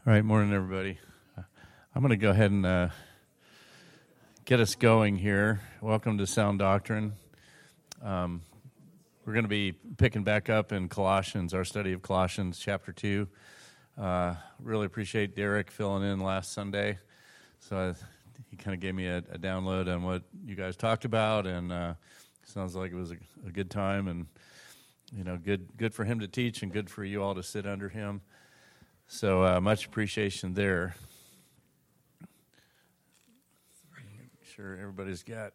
All right, morning, everybody. I'm going to go ahead and get us going here. Welcome to Sound Doctrine. We're going to be picking back up in Colossians, our study of Colossians chapter 2. Really appreciate Derek filling in last Sunday. So he kind of gave me a download on what you guys talked about, and sounds like it was a good time, and good for him to teach and good for you all to sit under him. So much appreciation there. Make sure everybody's got.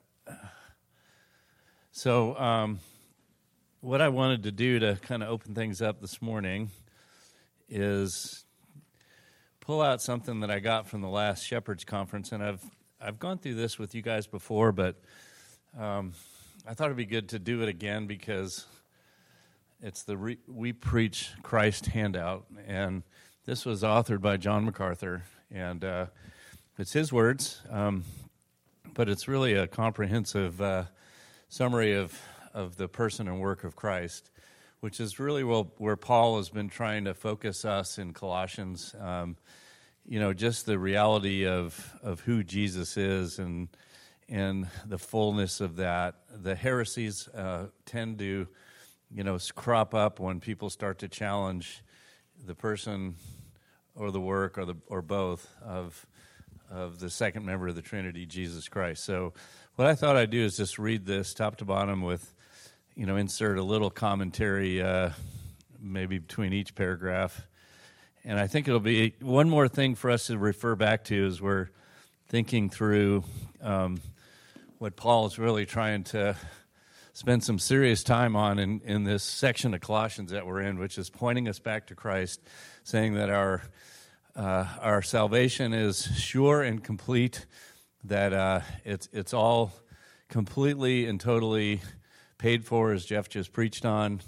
So what I wanted to do to kind of open things up this morning is pull out something that I got from the last Shepherds Conference, and I've gone through this with you guys before, but I thought it'd be good to do it again because it's the We Preach Christ handout, and this was authored by John MacArthur, and it's his words, but it's really a comprehensive summary of the person and work of Christ, which is really where Paul has been trying to focus us in Colossians. Just the reality of who Jesus is and the fullness of that. The heresies tend to, crop up when people start to challenge the person or the work or both of the second member of the Trinity, Jesus Christ. So what I thought I'd do is just read this top to bottom with, insert a little commentary maybe between each paragraph. And I think it'll be one more thing for us to refer back to as we're thinking through what Paul is really trying to spend some serious time on in this section of Colossians that we're in, which is pointing us back to Christ, saying that our salvation is sure and complete, that it's all completely and totally paid for, as Jeff just preached on.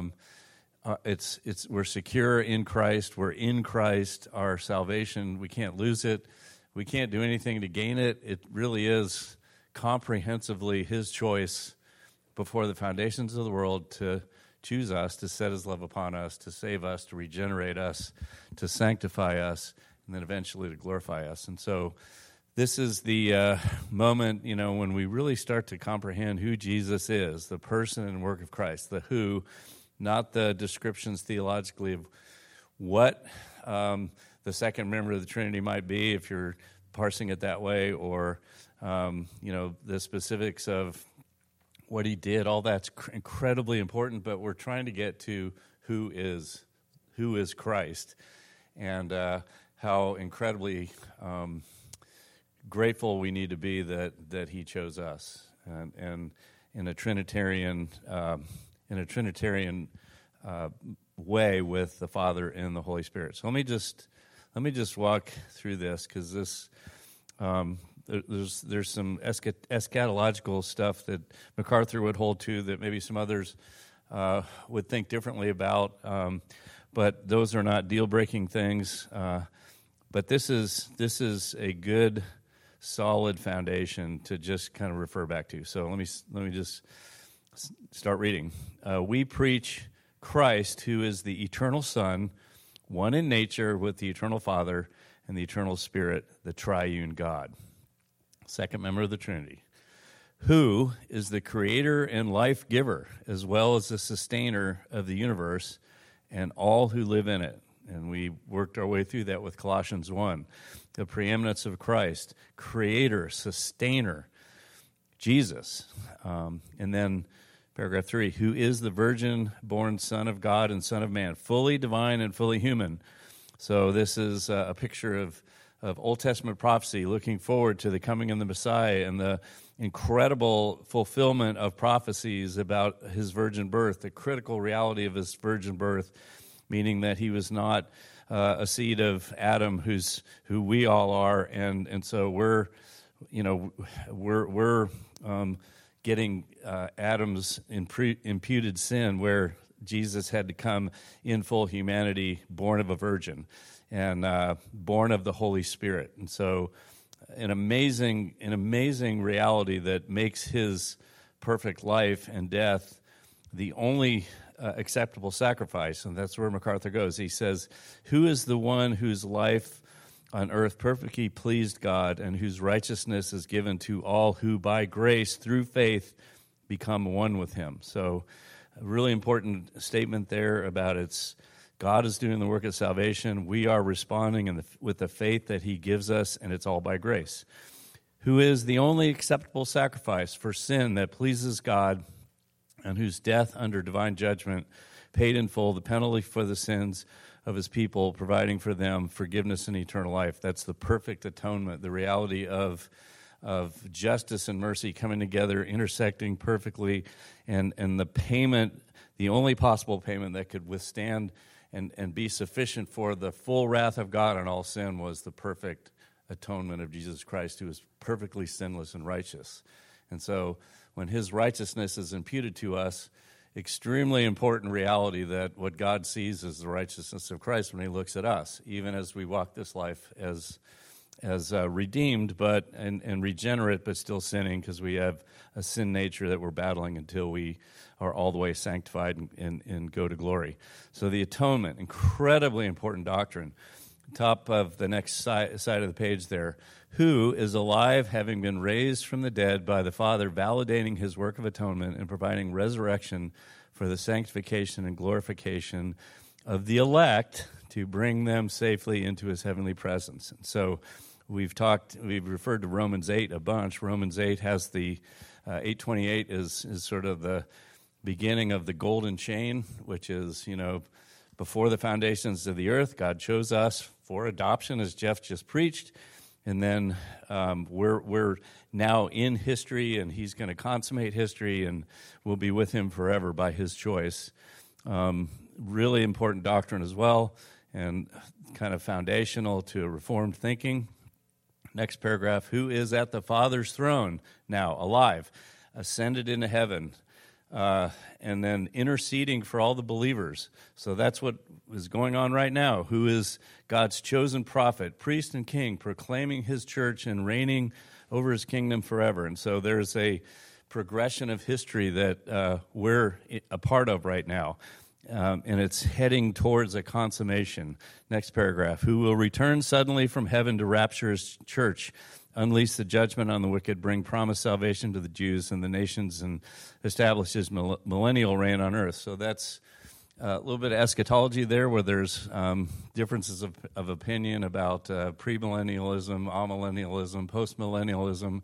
We're secure in Christ. We're in Christ. Our salvation, we can't lose it. We can't do anything to gain it. It really is comprehensively His choice before the foundations of the world to choose us, to set His love upon us, to save us, to regenerate us, to sanctify us, and then eventually to glorify us. And so this is the moment, when we really start to comprehend who Jesus is, the person and work of Christ, the who, not the descriptions theologically of what the second member of the Trinity might be, if you're parsing it that way, or, the specifics of what He did. All that's incredibly important, but we're trying to get to who is Christ, and how incredibly grateful we need to be that He chose us, and in a Trinitarian way with the Father and the Holy Spirit. So let me just walk through this, because this there's some eschatological stuff that MacArthur would hold to that maybe some others would think differently about, but those are not deal-breaking things. But this is a good, solid foundation to just kind of refer back to. So let me just start reading. We preach Christ, who is the eternal Son, one in nature with the eternal Father and the eternal Spirit, the triune God, second member of the Trinity, who is the creator and life giver, as well as the sustainer of the universe and all who live in it. And we worked our way through that with Colossians 1. The preeminence of Christ, creator, sustainer, Jesus. And then paragraph 3, who is the virgin-born Son of God and Son of Man, fully divine and fully human. So this is a picture of Old Testament prophecy, looking forward to the coming of the Messiah and the incredible fulfillment of prophecies about His virgin birth, the critical reality of His virgin birth, meaning that He was not a seed of Adam, who we all are, and so we're getting Adam's imputed sin, where Jesus had to come in full humanity, born of a virgin, and born of the Holy Spirit. And so an amazing reality that makes His perfect life and death the only acceptable sacrifice, and that's where MacArthur goes. He says, who is the one whose life on earth perfectly pleased God and whose righteousness is given to all who by grace through faith become one with him? So a really important statement there about God is doing the work of salvation. We are responding with the faith that he gives us, and it's all by grace. Who is the only acceptable sacrifice for sin that pleases God, and whose death under divine judgment paid in full the penalty for the sins of his people, providing for them forgiveness and eternal life. That's the perfect atonement, the reality of justice and mercy coming together, intersecting perfectly, and the payment, the only possible payment that could withstand and be sufficient for the full wrath of God on all sin was the perfect atonement of Jesus Christ, who is perfectly sinless and righteous. And so when his righteousness is imputed to us, extremely important reality that what God sees is the righteousness of Christ when he looks at us, even as we walk this life as redeemed and regenerate, but still sinning, because we have a sin nature that we're battling until we are all the way sanctified and go to glory. So the atonement, incredibly important doctrine. Top of the next side of the page there. Who is alive, having been raised from the dead by the Father, validating his work of atonement and providing resurrection for the sanctification and glorification of the elect to bring them safely into his heavenly presence. And so we've referred to Romans 8 a bunch. Romans 8 has the 8:28 is sort of the beginning of the golden chain, which is, before the foundations of the earth, God chose us for adoption, as Jeff just preached, and then we're now in history, and he's going to consummate history, and we'll be with him forever by his choice. Really important doctrine as well, and kind of foundational to Reformed thinking. Next paragraph, who is at the Father's throne now, alive, ascended into heaven, and then interceding for all the believers. So that's what is going on right now. Who is God's chosen prophet, priest and king, proclaiming his church and reigning over his kingdom forever. And so there's a progression of history that we're a part of right now. And it's heading towards a consummation. Next paragraph. Who will return suddenly from heaven to rapture his church, unleash the judgment on the wicked, bring promised salvation to the Jews and the nations, and establish his millennial reign on earth. So that's a little bit of eschatology there, where there's differences of opinion about premillennialism, amillennialism, postmillennialism.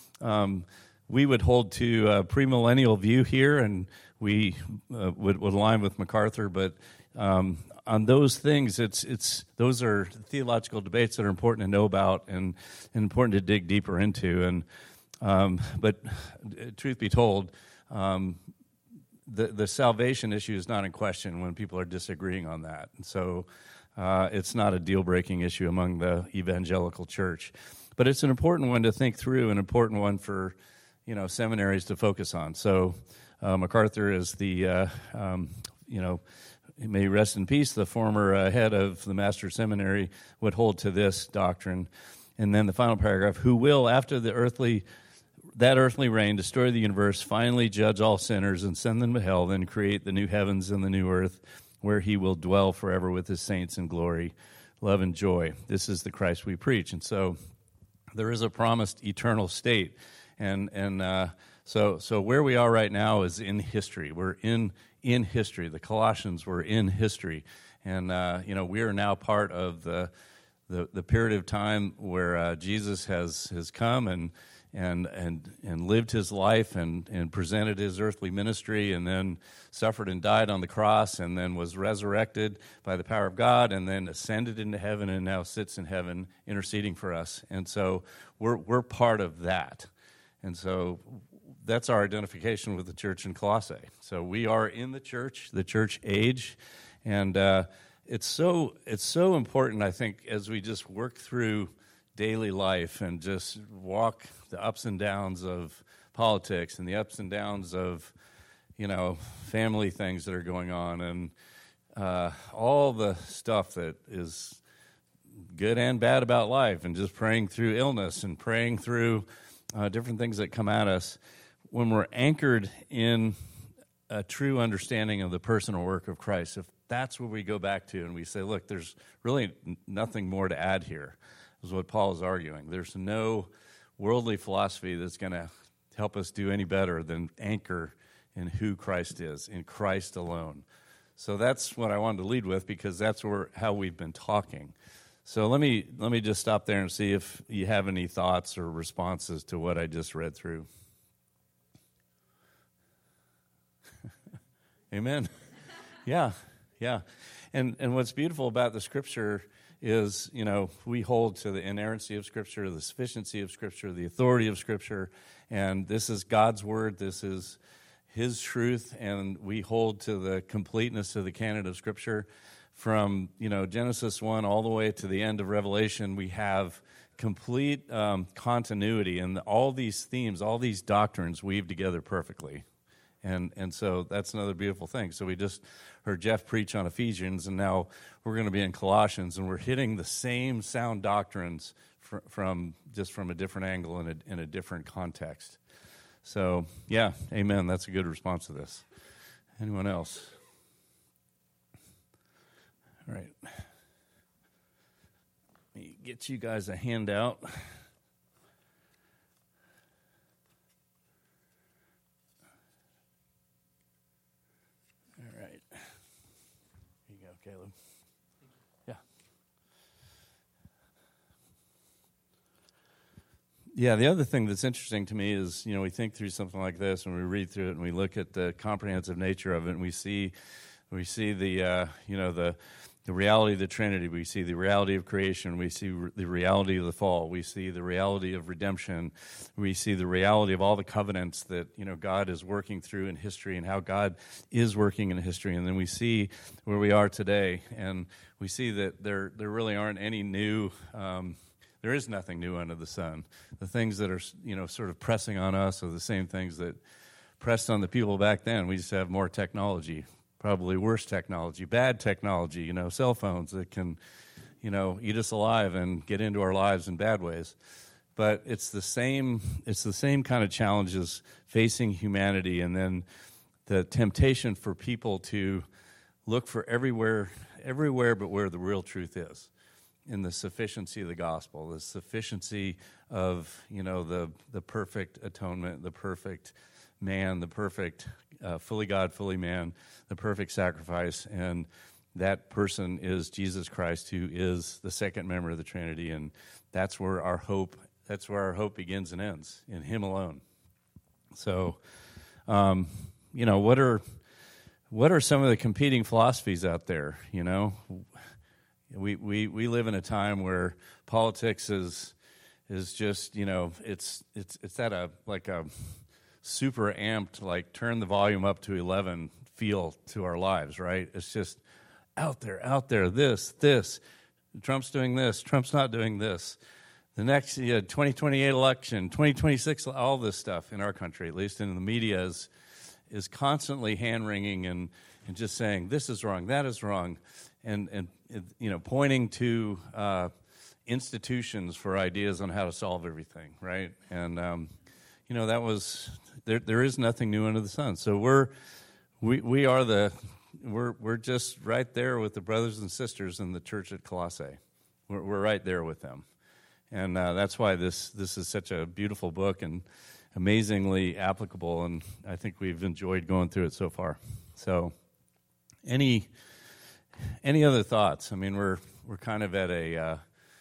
We would hold to a premillennial view here, and we would align with MacArthur, but on those things, those are theological debates that are important to know about and important to dig deeper into. And but truth be told, the salvation issue is not in question when people are disagreeing on that. And so it's not a deal-breaking issue among the evangelical church, but it's an important one to think through, an important one for seminaries to focus on. So MacArthur is the may rest in peace, the former head of the Master's Seminary, would hold to this doctrine. And then the final paragraph, who will, after that earthly reign, destroy the universe, finally judge all sinners and send them to hell, then create the new heavens and the new earth, where he will dwell forever with his saints in glory, love, and joy. This is the Christ we preach. And so there is a promised eternal state. So where we are right now is in history. We're in history. The Colossians were in history, and we are now part of the period of time where Jesus has come and lived his life and presented his earthly ministry, and then suffered and died on the cross, and then was resurrected by the power of God, and then ascended into heaven, and now sits in heaven interceding for us. And so we're part of that. And so that's our identification with the church in Colossae. So we are in the church age, and it's so important, I think, as we just work through daily life and just walk the ups and downs of politics and the ups and downs of family things that are going on, and all the stuff that is good and bad about life, and just praying through illness and praying through different things that come at us. When we're anchored in a true understanding of the personal work of Christ, if that's what we go back to and we say, look, there's really nothing more to add here, is what Paul is arguing. There's no worldly philosophy that's going to help us do any better than anchor in who Christ is, in Christ alone. So that's what I wanted to lead with, because that's how we've been talking. So let me just stop there and see if you have any thoughts or responses to what I just read through. Amen. Yeah. And what's beautiful about the Scripture is, we hold to the inerrancy of Scripture, the sufficiency of Scripture, the authority of Scripture, and this is God's Word, this is His truth, and we hold to the completeness of the canon of Scripture. From, Genesis 1 all the way to the end of Revelation, we have complete continuity, and all these themes, all these doctrines weave together perfectly. And so that's another beautiful thing. So we just heard Jeff preach on Ephesians, and now we're going to be in Colossians, and we're hitting the same sound doctrines from a different angle in a different context. So, yeah, amen. That's a good response to this. Anyone else? All right. Let me get you guys a handout. All right. Here you go, Caleb. Yeah. Yeah, the other thing that's interesting to me is, we think through something like this, and we read through it, and we look at the comprehensive nature of it, and we see the reality of the Trinity. We see the reality of creation. We see the reality of the fall. We see the reality of redemption. We see the reality of all the covenants that, God is working through in history, and how God is working in history. And then we see where we are today, and we see that there really aren't any new there is nothing new under the sun. The things that are, sort of pressing on us are the same things that pressed on the people back then. We just have more technology, probably worse technology, bad technology, cell phones that can, eat us alive and get into our lives in bad ways. But it's the same kind of challenges facing humanity, and then the temptation for people to look for everywhere but where the real truth is, in the sufficiency of the gospel, the sufficiency of, the perfect atonement, the perfect man, the perfect fully God, fully man, the perfect sacrifice, and that person is Jesus Christ, who is the second member of the Trinity, and that's where our hope begins and ends, in Him alone. So, what are some of the competing philosophies out there? We live in a time where politics is just, it's at a super amped, turn the volume up to 11 feel to our lives, right? It's just out there, this, Trump's doing this, Trump's not doing this. The next 2028 election, 2026, all this stuff in our country, at least in the media, is constantly hand-wringing and just saying, this is wrong, that is wrong, and pointing to institutions for ideas on how to solve everything, right? And that was there is nothing new under the sun. So we're just right there with the brothers and sisters in the church at Colossae. We're right there with them, and that's why this is such a beautiful book and amazingly applicable. And I think we've enjoyed going through it so far. So, any other thoughts? I mean, we're kind of at a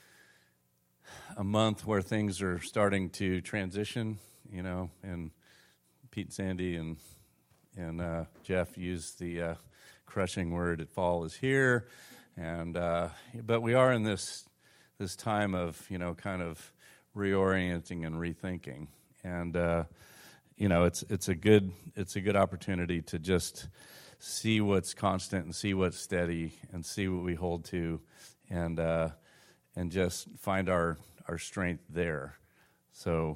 month where things are starting to transition, and Pete and Sandy and Jeff used the crushing word, fall is here, and but we are in this time of, kind of reorienting and rethinking, and it's a good opportunity to just see what's constant and see what's steady and see what we hold to, and just find our strength there. So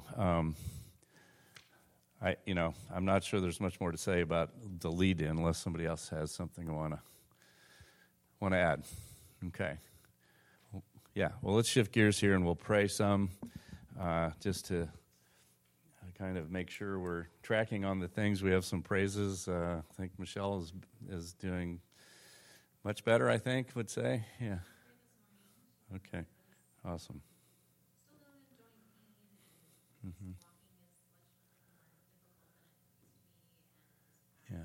I'm not sure there's much more to say about the lead-in unless somebody else has something I want to add. Okay. Yeah. Well, let's shift gears here and we'll pray some just to kind of make sure we're tracking on the things. We have some praises. I think Michelle is doing much better, I think, would say. Yeah. Okay. Awesome. Mm-hmm. Yeah.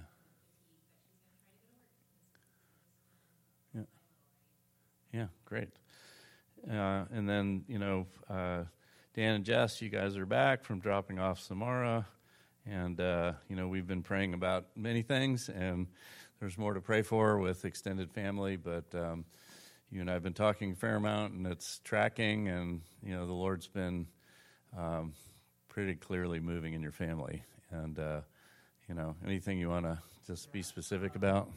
Yeah. Yeah, great. And then, Dan and Jess, you guys are back from dropping off Samara. And, we've been praying about many things, and there's more to pray for with extended family. But you and I have been talking a fair amount, and it's tracking, and, the Lord's been pretty clearly moving in your family. And, anything you want to just be specific about?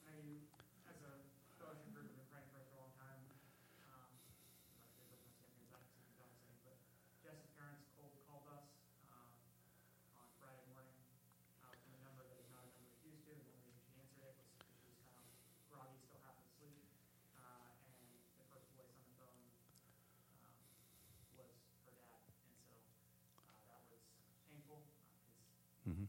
Mm-hmm.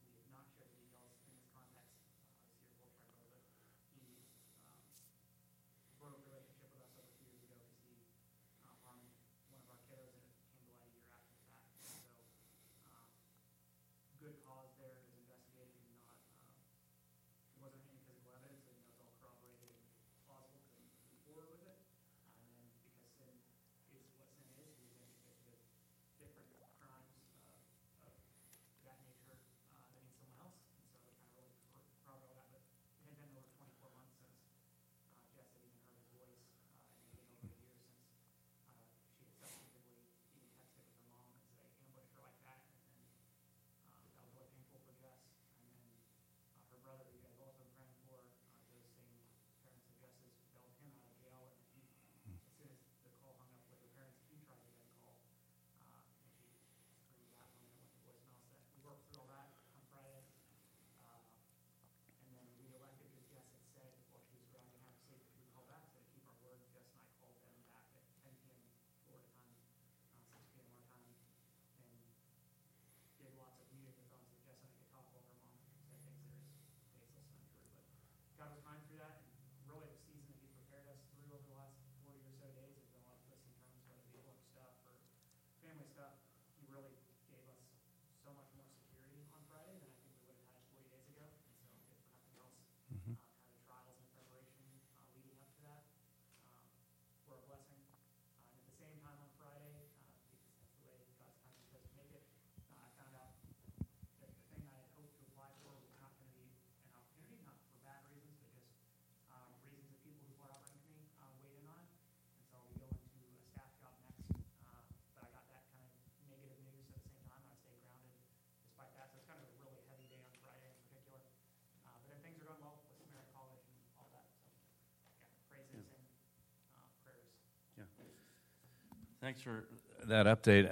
Thanks for that update.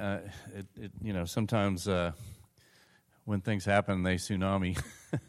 Sometimes when things happen, they tsunami.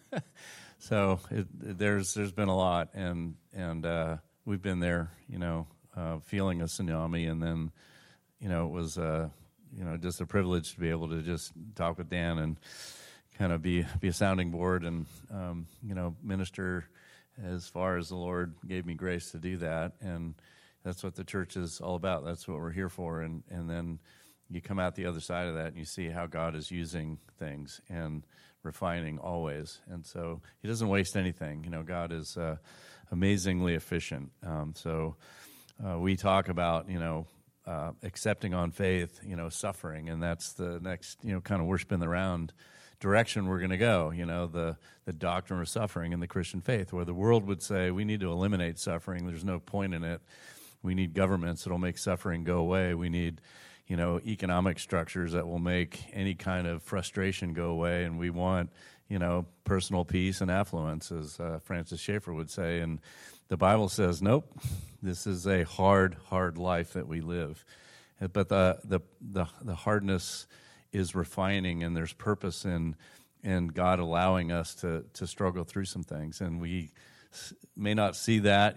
So there's been a lot, and we've been there, feeling a tsunami, and then, it was, just a privilege to be able to just talk with Dan and kind of be a sounding board and, minister as far as the Lord gave me grace to do that, and that's what the church is all about. That's what we're here for. And then you come out the other side of that and you see how God is using things and refining always. And so he doesn't waste anything. God is amazingly efficient. So we talk about, accepting on faith, suffering. And that's the next, kind of we're spinning around direction we're going to go, the doctrine of suffering in the Christian faith, where the world would say we need to eliminate suffering. There's no point in it. We need governments that will make suffering go away. We need, economic structures that will make any kind of frustration go away. And we want, personal peace and affluence, as Francis Schaeffer would say. And the Bible says, nope, this is a hard life that we live. But the hardness is refining, and there's purpose in God allowing us to struggle through some things. And we may not see that,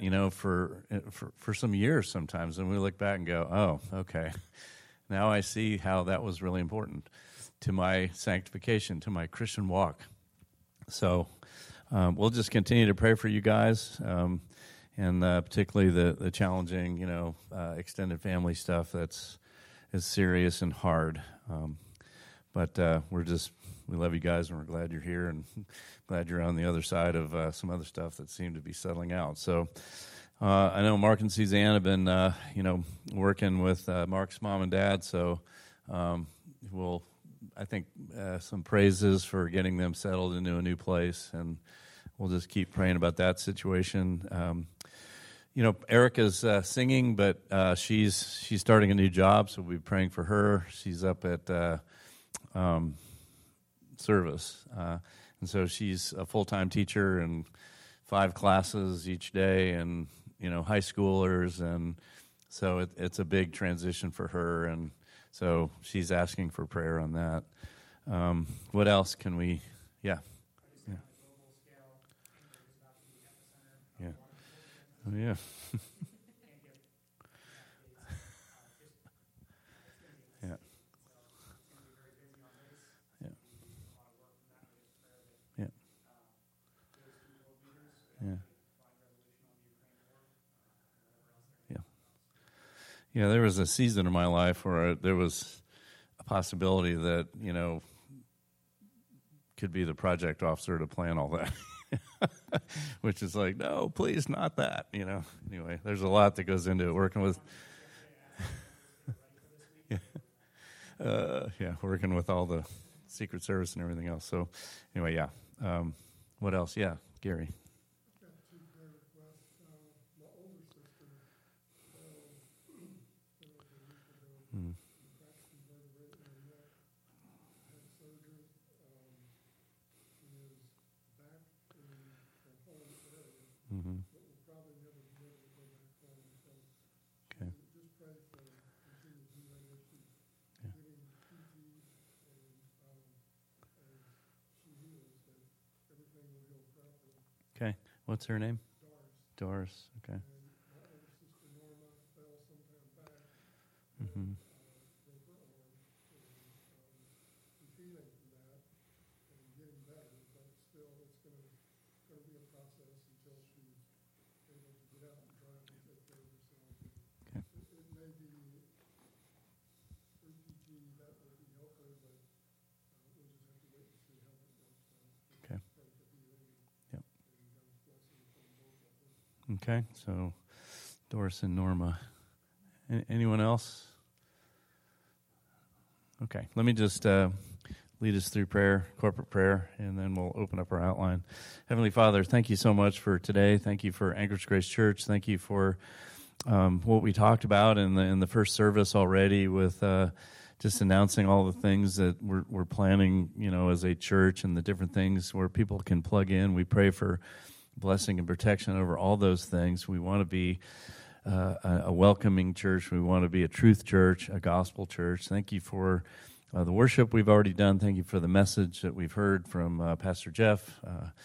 for some years sometimes. And we look back and go, oh, okay, now I see how that was really important. to my sanctification, to my Christian walk. So we'll just continue to pray for you guys, and particularly the challenging, extended family stuff that's is serious and hard. But we love you guys, and we're glad you're here, and glad you're on the other side of some other stuff that seemed to be settling out. So I know Mark and Suzanne have been, working with Mark's mom and dad. So I think some praises for getting them settled into a new place, and we'll just keep praying about that situation. Erica's singing, but she's starting a new job, so we'll be praying for her. She's up at service, and so she's a full-time teacher and 5 classes each day, and high schoolers, and so it's a big transition for her, and so she's asking for prayer on that. What else can we? Yeah. Oh, yeah. Yeah. Yeah. Yeah. Yeah. Yeah. Yeah, there was a season in my life where there was a possibility that, could be the project officer to plan all that. Which is like, no, please, not that, Anyway, there's a lot that goes into it, working with, working with all the Secret Service and everything else. So, anyway, yeah. What else? Yeah, Gary. Mm. Mm-hmm. Okay. Yeah. Okay. What's her name? Doris. Okay. Mm-hmm. Okay, so Doris and Norma. Anyone else? Okay, let me just lead us through prayer, corporate prayer, and then we'll open up our outline. Heavenly Father, thank you so much for today. Thank you for Anchorage Grace Church. Thank you for what we talked about in the first service already, with just announcing all the things that we're planning, as a church, and the different things where people can plug in. We pray for blessing and protection over all those things. We want to be a welcoming church. We want to be a truth church, a gospel church. Thank you for the worship we've already done. Thank you for the message that we've heard from Pastor Jeff,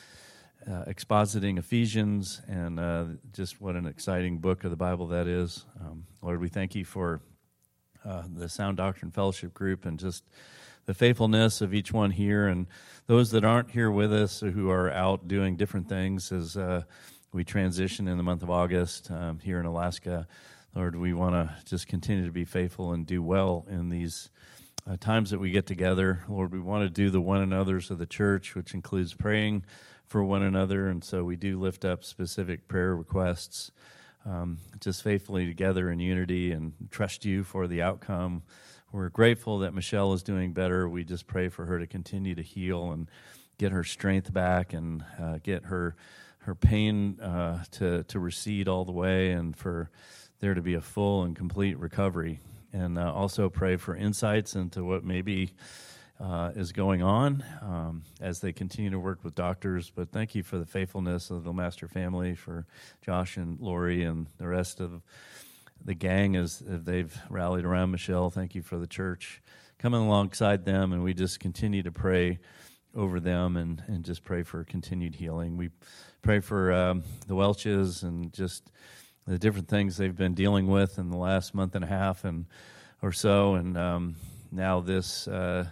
expositing Ephesians, and just what an exciting book of the Bible that is. Lord, we thank you for the Sound Doctrine Fellowship Group, and just the faithfulness of each one here, and those that aren't here with us, who are out doing different things as we transition in the month of August here in Alaska. Lord, we want to just continue to be faithful and do well in these times that we get together. Lord, we want to do the one another's of the church, which includes praying for one another, and so we do lift up specific prayer requests, just faithfully together in unity, and trust you for the outcome. We're grateful that Michelle is doing better. We just pray for her to continue to heal and get her strength back, and get her pain to recede all the way, and for there to be a full and complete recovery. And also pray for insights into what maybe is going on as they continue to work with doctors. But thank you for the faithfulness of the Master family, for Josh and Lori and the rest of the gang as they've rallied around Michelle. Thank you for the church coming alongside them, and we just continue to pray over them and just pray for continued healing. We pray for the Welches and just the different things they've been dealing with in the last month and a half or so, and now this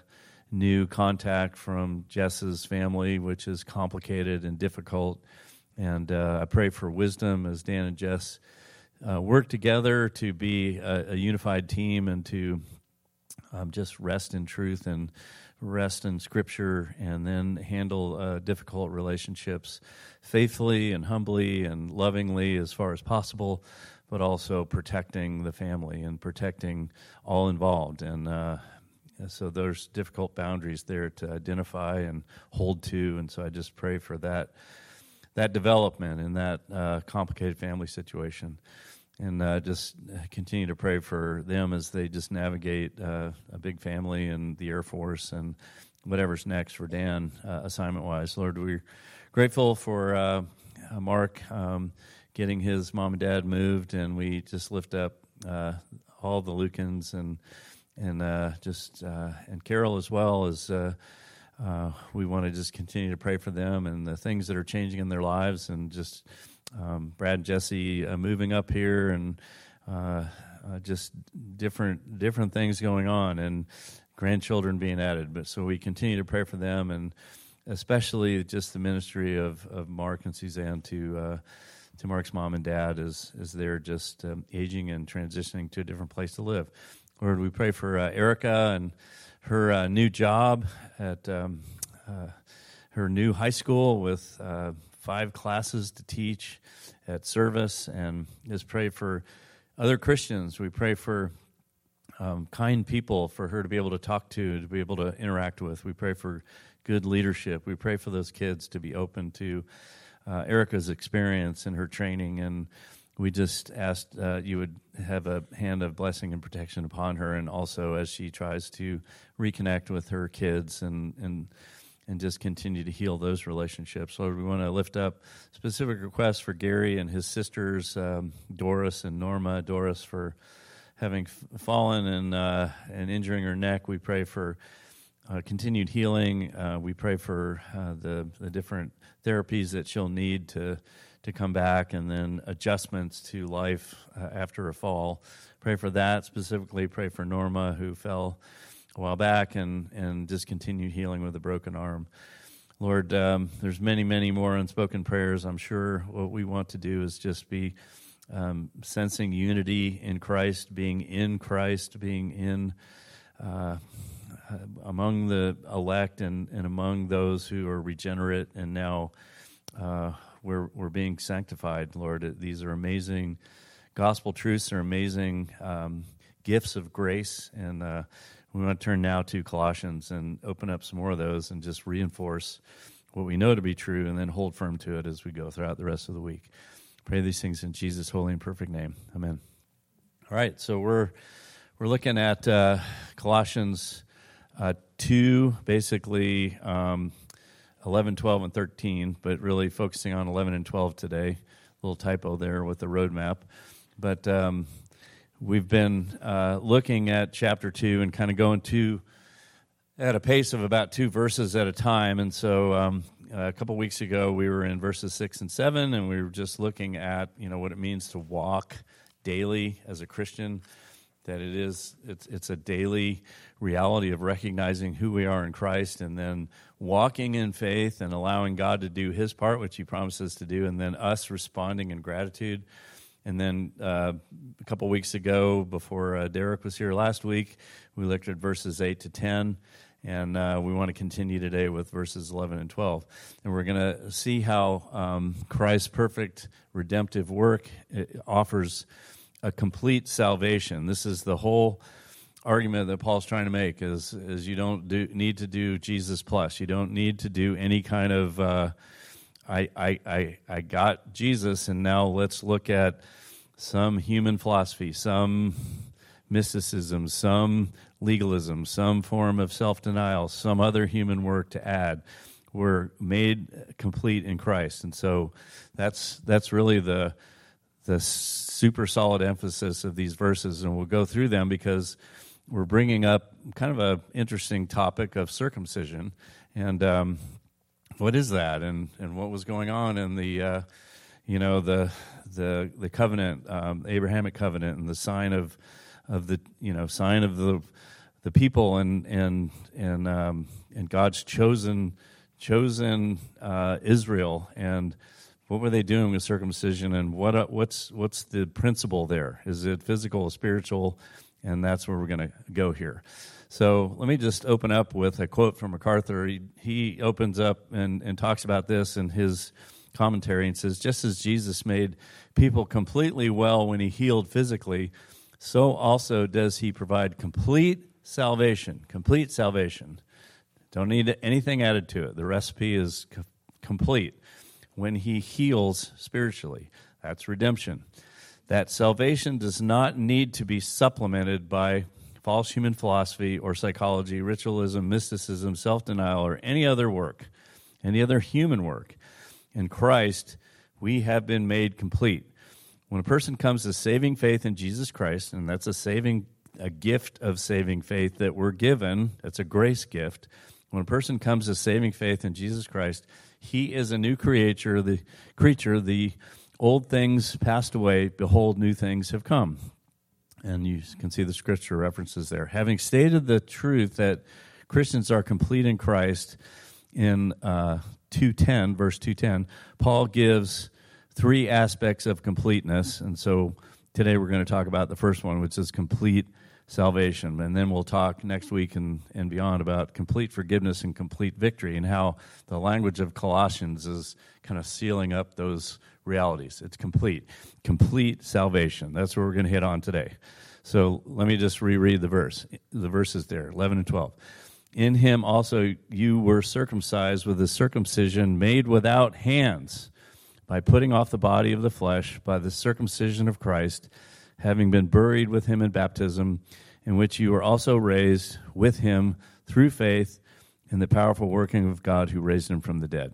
new contact from Jess's family, which is complicated and difficult. And I pray for wisdom as Dan and Jess work together to be a unified team and to just rest in truth and rest in Scripture, and then handle difficult relationships faithfully and humbly and lovingly as far as possible, but also protecting the family and protecting all involved. And so there's difficult boundaries there to identify and hold to, and so I just pray for that development in that complicated family situation. And just continue to pray for them as they just navigate a big family and the Air Force and whatever's next for Dan assignment-wise. Lord, we're grateful for Mark getting his mom and dad moved, and we just lift up all the Lukens and Carol as well as we want to just continue to pray for them and the things that are changing in their lives, and just Brad and Jesse moving up here, and just different things going on, and grandchildren being added. But so we continue to pray for them, and especially just the ministry of Mark and Suzanne to Mark's mom and dad as they're just aging and transitioning to a different place to live. Lord, we pray for Erica and her new job at her new high school with 5 classes to teach at Service, and just pray for other Christians. We pray for kind people for her to be able to talk to be able to interact with. We pray for good leadership. We pray for those kids to be open to Erica's experience and her training, and we just asked you would have a hand of blessing and protection upon her, and also as she tries to reconnect with her kids and just continue to heal those relationships. Lord, we want to lift up specific requests for Gary and his sisters, Doris and Norma. Doris for having fallen and injuring her neck. We pray for continued healing. We pray for the different therapies that she'll need to come back, and then adjustments to life after a fall. Pray for that specifically. Pray for Norma, who fell a while back and just continued healing with a broken arm. Lord, there's many, many more unspoken prayers. I'm sure what we want to do is just be sensing unity in Christ, being in among the elect and among those who are regenerate, and now we're being sanctified, Lord. These are amazing gospel truths, are amazing gifts of grace, and we want to turn now to Colossians and open up some more of those and just reinforce what we know to be true, and then hold firm to it as we go throughout the rest of the week. Pray these things in Jesus' holy and perfect name. Amen. All right, so we're looking at Colossians 2, basically 11, 12, and 13, but really focusing on 11 and 12 today. A little typo there with the roadmap. But we've been looking at chapter 2 and kind of going at a pace of about 2 verses at a time. And so a couple weeks ago, we were in verses 6 and 7, and we were just looking at what it means to walk daily as a Christian. That it's a daily reality of recognizing who we are in Christ, and then walking in faith and allowing God to do His part, which He promises to do, and then us responding in gratitude. And then a couple weeks ago, before Derek was here last week, we looked at verses 8 to 10, and we want to continue today with verses 11 and 12. And we're going to see how Christ's perfect redemptive work offers a complete salvation. This is the whole argument that Paul's trying to make, is you don't need to do Jesus plus. You don't need to do any kind of I got Jesus, and now let's look at some human philosophy, some mysticism, some legalism, some form of self-denial, some other human work to add. We're made complete in Christ, and so that's really the super solid emphasis of these verses, and we'll go through them because we're bringing up kind of an interesting topic of circumcision, and what is that, and what was going on in the covenant, Abrahamic covenant, and the sign of the the people and God's chosen Israel, and what were they doing with circumcision, and what's the principle there? Is it physical, spiritual? And that's where we're going to go here. So let me just open up with a quote from MacArthur. He opens up and talks about this in his commentary and says, just as Jesus made people completely well when he healed physically, so also does he provide complete salvation. Complete salvation. Don't need anything added to it. The recipe is complete when he heals spiritually. That's redemption. That salvation does not need to be supplemented by false human philosophy or psychology, ritualism, mysticism, self-denial, or any other work, any other human work. In Christ, we have been made complete. When a person comes to saving faith in Jesus Christ, and that's a gift of saving faith that we're given, that's a grace gift. When a person comes to saving faith in Jesus Christ, he is a new creature, the old things passed away, behold, new things have come. And you can see the scripture references there. Having stated the truth that Christians are complete in Christ, in 2:10, verse 2:10, Paul gives three aspects of completeness. And so today we're going to talk about the first one, which is complete salvation. And then we'll talk next week and beyond about complete forgiveness and complete victory, and how the language of Colossians is kind of sealing up those realities. It's complete salvation. That's what we're going to hit on today. So let me just reread the verses there, 11 and 12. In him also you were circumcised with a circumcision made without hands, by putting off the body of the flesh by the circumcision of Christ, having been buried with him in baptism, in which you were also raised with him through faith in the powerful working of God who raised him from the dead.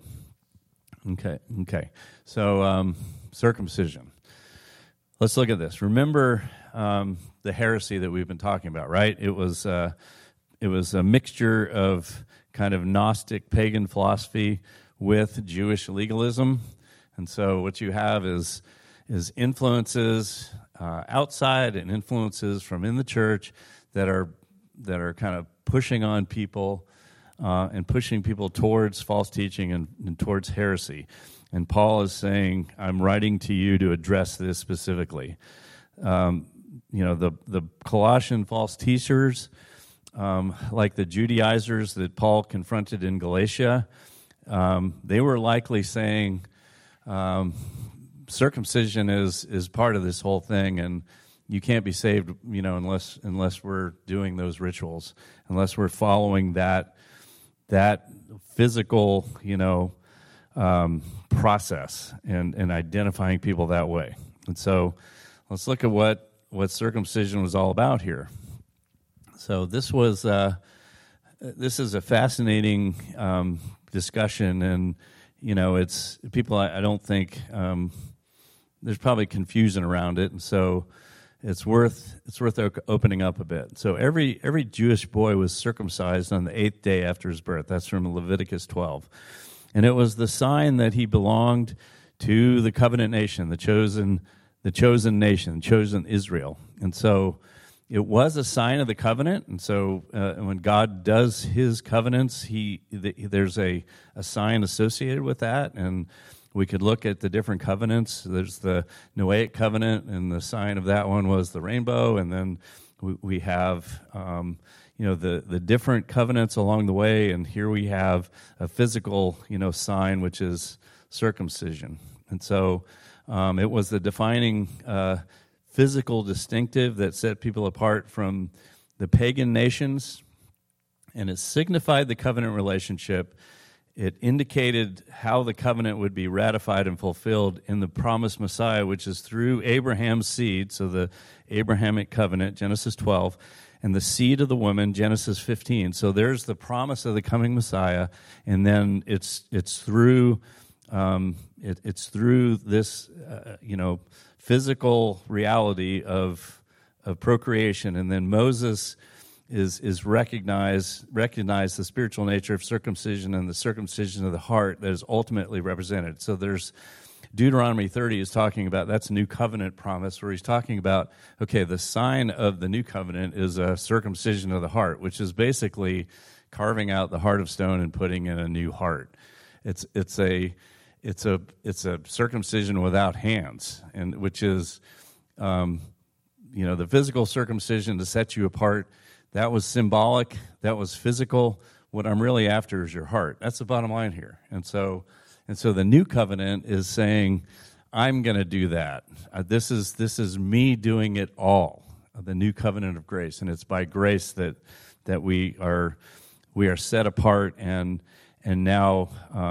Okay. So circumcision. Let's look at this. Remember the heresy that we've been talking about, right? It was a mixture of kind of Gnostic pagan philosophy with Jewish legalism. And so what you have is influences outside and influences from in the church that are kind of pushing on people and pushing people towards false teaching and towards heresy. And Paul is saying, I'm writing to you to address this specifically. The Colossian false teachers, like the Judaizers that Paul confronted in Galatia, they were likely saying circumcision is part of this whole thing, and you can't be saved, unless we're doing those rituals, unless we're following that physical, process and identifying people that way. And so let's look at what circumcision was all about here. So this is a fascinating discussion, and it's people. I don't think there's probably confusion around it, and so it's worth opening up a bit. So every Jewish boy was circumcised on the 8th day after his birth. That's from Leviticus 12, and it was the sign that he belonged to the covenant nation, the chosen nation, chosen Israel. And so it was a sign of the covenant. And so when God does his covenants, there's a sign associated with that. And we could look at the different covenants. There's the Noahic covenant, and the sign of that one was the rainbow. And then we have the different covenants along the way. And here we have a physical sign, which is circumcision. And so it was the defining physical distinctive that set people apart from the pagan nations, and it signified the covenant relationship. It indicated how the covenant would be ratified and fulfilled in the promised Messiah, which is through Abraham's seed, so the Abrahamic covenant, Genesis 12, and the seed of the woman, Genesis 15. So there's the promise of the coming Messiah, and then it's through this physical reality of procreation, and then Moses is recognize the spiritual nature of circumcision and the circumcision of the heart that is ultimately represented. So there's Deuteronomy 30 is talking about, that's a new covenant promise, where he's talking about, okay, the sign of the new covenant is a circumcision of the heart, which is basically carving out the heart of stone and putting in a new heart. It's a circumcision without hands, and which is, the physical circumcision to set you apart. That was symbolic. That was physical. What I'm really after is your heart. That's the bottom line here. And so the new covenant is saying, I'm going to do that. This is me doing it all. The new covenant of grace, and it's by grace that we are set apart and now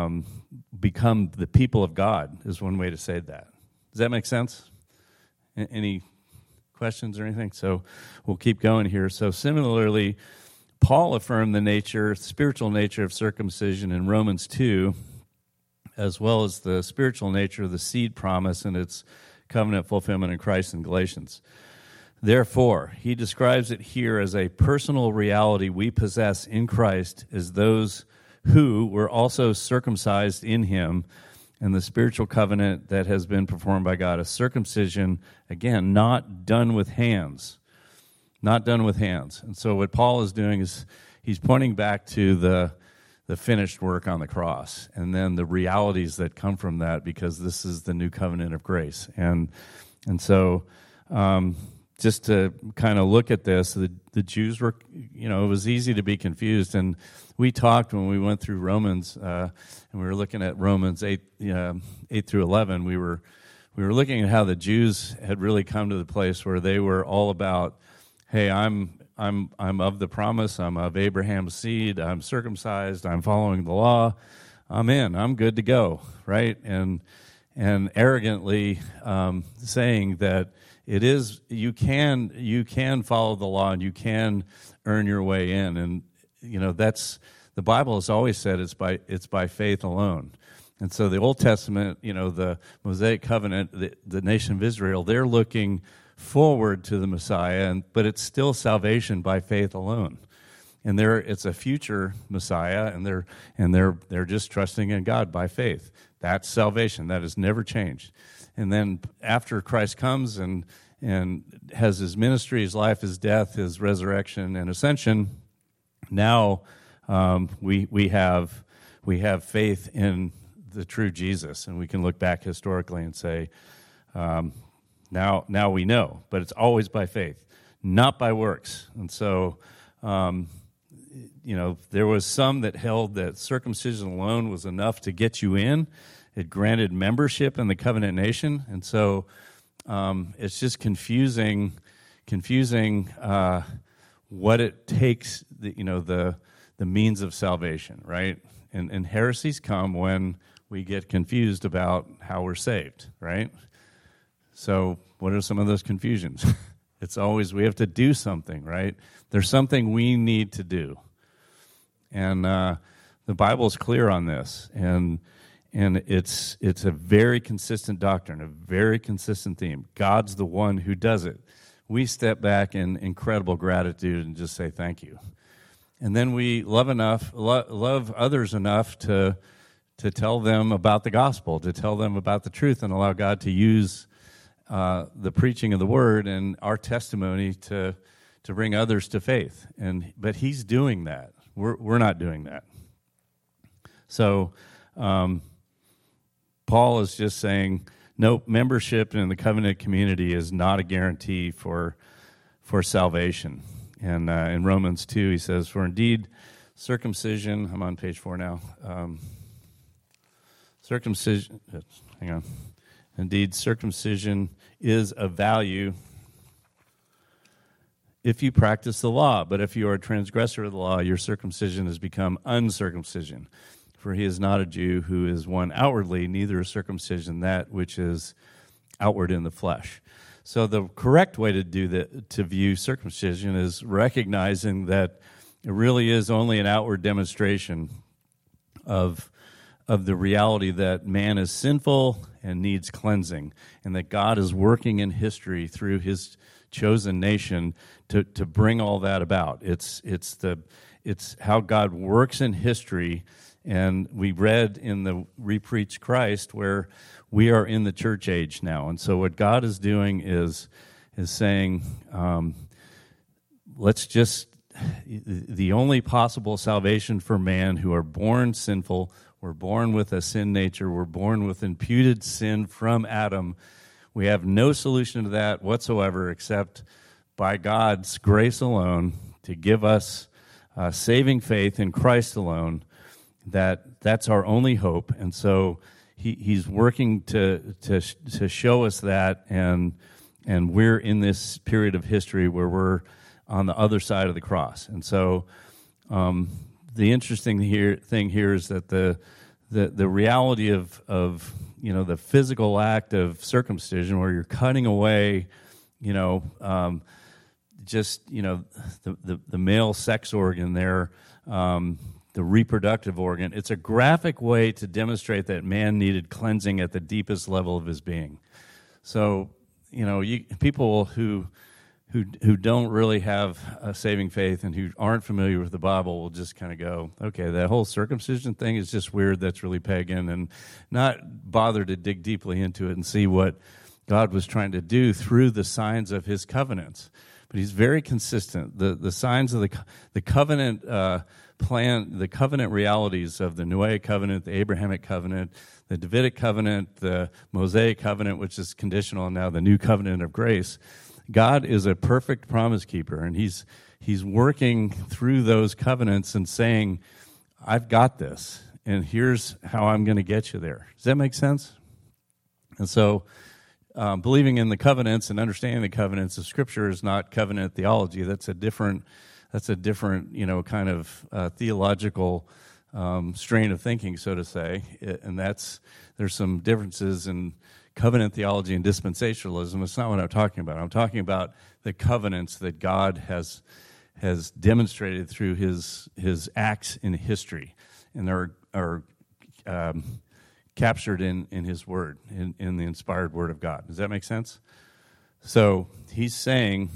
become the people of God, is one way to say that. Does that make sense? Any questions or anything? So we'll keep going here. So similarly, Paul affirmed the spiritual nature of circumcision in Romans 2, as well as the spiritual nature of the seed promise and its covenant fulfillment in Christ in Galatians. Therefore, he describes it here as a personal reality we possess in Christ as those who were also circumcised in him, and the spiritual covenant that has been performed by God, a circumcision, again, not done with hands. Not done with hands. And so what Paul is doing is he's pointing back to the finished work on the cross, and then the realities that come from that, because this is the new covenant of grace. And so just to kind of look at this, the Jews were, it was easy to be confused. And we talked when we went through Romans, and we were looking at Romans 8 through 11. We were looking at how the Jews had really come to the place where they were all about, hey, I'm of the promise. I'm of Abraham's seed. I'm circumcised. I'm following the law. I'm in. I'm good to go, right? And arrogantly saying that it is, you can follow the law and you can earn your way in. And that's, the Bible has always said it's by faith alone. And so the Old Testament, the Mosaic covenant, the nation of Israel, they're looking forward to the Messiah, but it's still salvation by faith alone. And it's a future Messiah, and they're just trusting in God by faith. That's salvation. That has never changed. And then after Christ comes and has his ministry, his life, his death, his resurrection and ascension, now we have faith in the true Jesus, and we can look back historically and say, now we know, but it's always by faith, not by works. And so, there was some that held that circumcision alone was enough to get you in. It granted membership in the covenant nation, and so it's just confusing what it takes. The means of salvation, right? And heresies come when we get confused about how we're saved, right? So what are some of those confusions? It's always we have to do something, right? There's something we need to do. And the Bible is clear on this. And it's a very consistent doctrine, a very consistent theme. God's the one who does it. We step back in incredible gratitude and just say thank you. And then we love others enough to tell them about the gospel, to tell them about the truth, and allow God to use the preaching of the word and our testimony to bring others to faith. But he's doing that. We're not doing that. So Paul is just saying, nope, membership in the covenant community is not a guarantee for salvation. And in Romans 2, he says, for indeed circumcision, I'm on page 4 now, indeed circumcision is of value if you practice the law, but if you are a transgressor of the law, your circumcision has become uncircumcision. For he is not a Jew who is one outwardly, neither is circumcision that which is outward in the flesh. So the correct way to view circumcision is recognizing that it really is only an outward demonstration of the reality that man is sinful and needs cleansing, and that God is working in history through his chosen nation to bring all that about. It's how God works in history And we read in the Repreach Christ where we are in the church age now. And so what God is doing is saying, the only possible salvation for man who are born sinful, we're born with a sin nature, we're born with imputed sin from Adam. We have no solution to that whatsoever except by God's grace alone to give us saving faith in Christ alone. That's our only hope. And so he's working to show us that, and we're in this period of history where we're on the other side of the cross. And so the interesting thing here is that the reality of the physical act of circumcision, where you're cutting away, the male sex organ there, the reproductive organ. It's a graphic way to demonstrate that man needed cleansing at the deepest level of his being. So, people who don't really have a saving faith and who aren't familiar with the Bible will just kind of go, okay, that whole circumcision thing is just weird, that's really pagan, and not bother to dig deeply into it and see what God was trying to do through the signs of his covenants. But he's very consistent. The signs of the covenant plan, the covenant realities of the Noahic covenant, the Abrahamic covenant, the Davidic covenant, the Mosaic covenant, which is conditional, and now the new covenant of grace. God is a perfect promise keeper, and he's working through those covenants and saying, I've got this, and here's how I'm going to get you there. Does that make sense? And so believing in the covenants and understanding the covenants of Scripture is not covenant theology. That's a different kind of theological strain of thinking, so to say. And there's some differences in covenant theology and dispensationalism. It's not what I'm talking about. I'm talking about the covenants that God has demonstrated through his acts in history, and are captured in his word, in the inspired word of God. Does that make sense? So he's saying,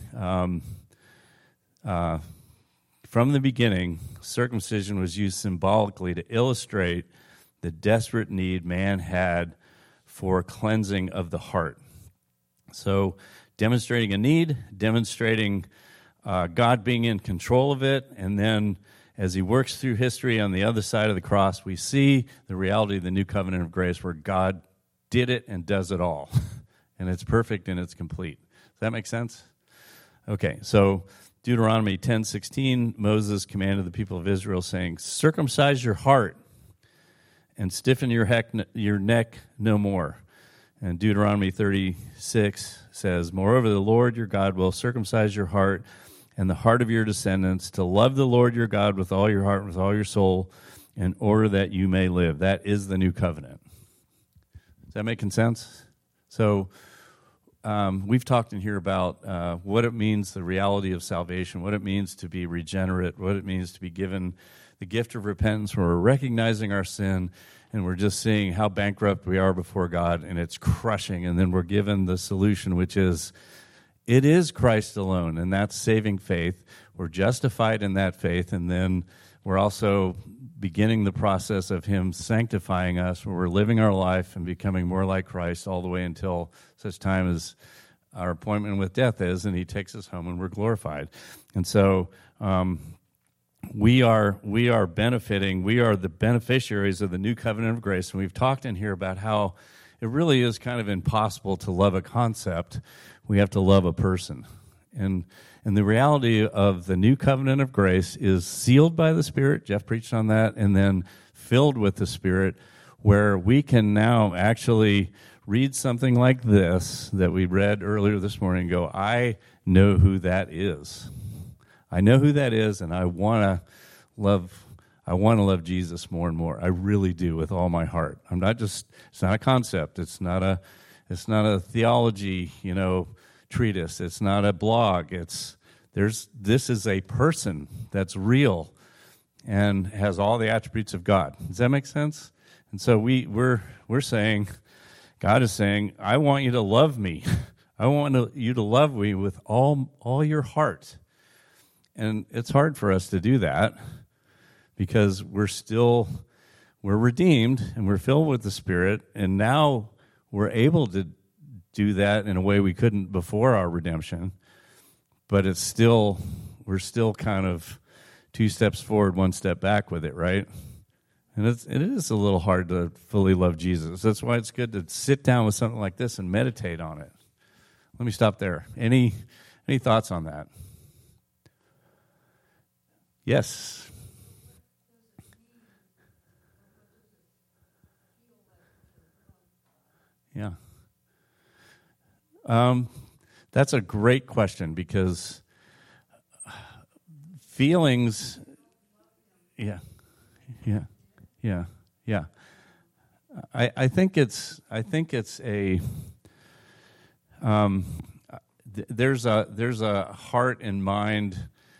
from the beginning, circumcision was used symbolically to illustrate the desperate need man had for cleansing of the heart. So demonstrating a need, demonstrating God being in control of it, and then as he works through history on the other side of the cross, we see the reality of the new covenant of grace where God did it and does it all. And it's perfect and it's complete. Does that make sense? Okay, so Deuteronomy 10:16, Moses commanded the people of Israel, saying, circumcise your heart and stiffen your neck no more. And Deuteronomy 36 says, moreover, the Lord your God will circumcise your heart and the heart of your descendants, to love the Lord your God with all your heart and with all your soul, in order that you may live. That is the new covenant. Is that making sense? So we've talked in here about what it means, the reality of salvation, what it means to be regenerate, what it means to be given the gift of repentance, where we're recognizing our sin and we're just seeing how bankrupt we are before God, and it's crushing. And then we're given the solution, which is, it is Christ alone, and that's saving faith. We're justified in that faith, and then we're also beginning the process of him sanctifying us, where we're living our life and becoming more like Christ all the way until such time as our appointment with death is, and he takes us home and we're glorified. And so we are benefiting, we are the beneficiaries of the new covenant of grace, and we've talked in here about how it really is kind of impossible to love a concept. We have to love a person. And the reality of the new covenant of grace is sealed by the Spirit. Jeff preached on that. And then filled with the Spirit, where we can now actually read something like this that we read earlier this morning and go, I know who that is. I know who that is, and I want to love Jesus more and more. I really do, with all my heart. It's not a concept. It's not a theology, treatise. It's not a blog. This is a person that's real and has all the attributes of God. Does that make sense? And so we're saying, God is saying, I want you to love me. I want you to love me with all your heart. And it's hard for us to do that because we're still we're redeemed and we're filled with the Spirit, and now we're able to do that in a way we couldn't before our redemption. But we're still kind of 2 steps forward, 1 step back with it, right? And it is a little hard to fully love Jesus. That's why it's good to sit down with something like this and meditate on it. Let me stop there. Any thoughts on that? Yes. Yeah. That's a great question, because feelings, yeah. I think it's a there's a heart and mind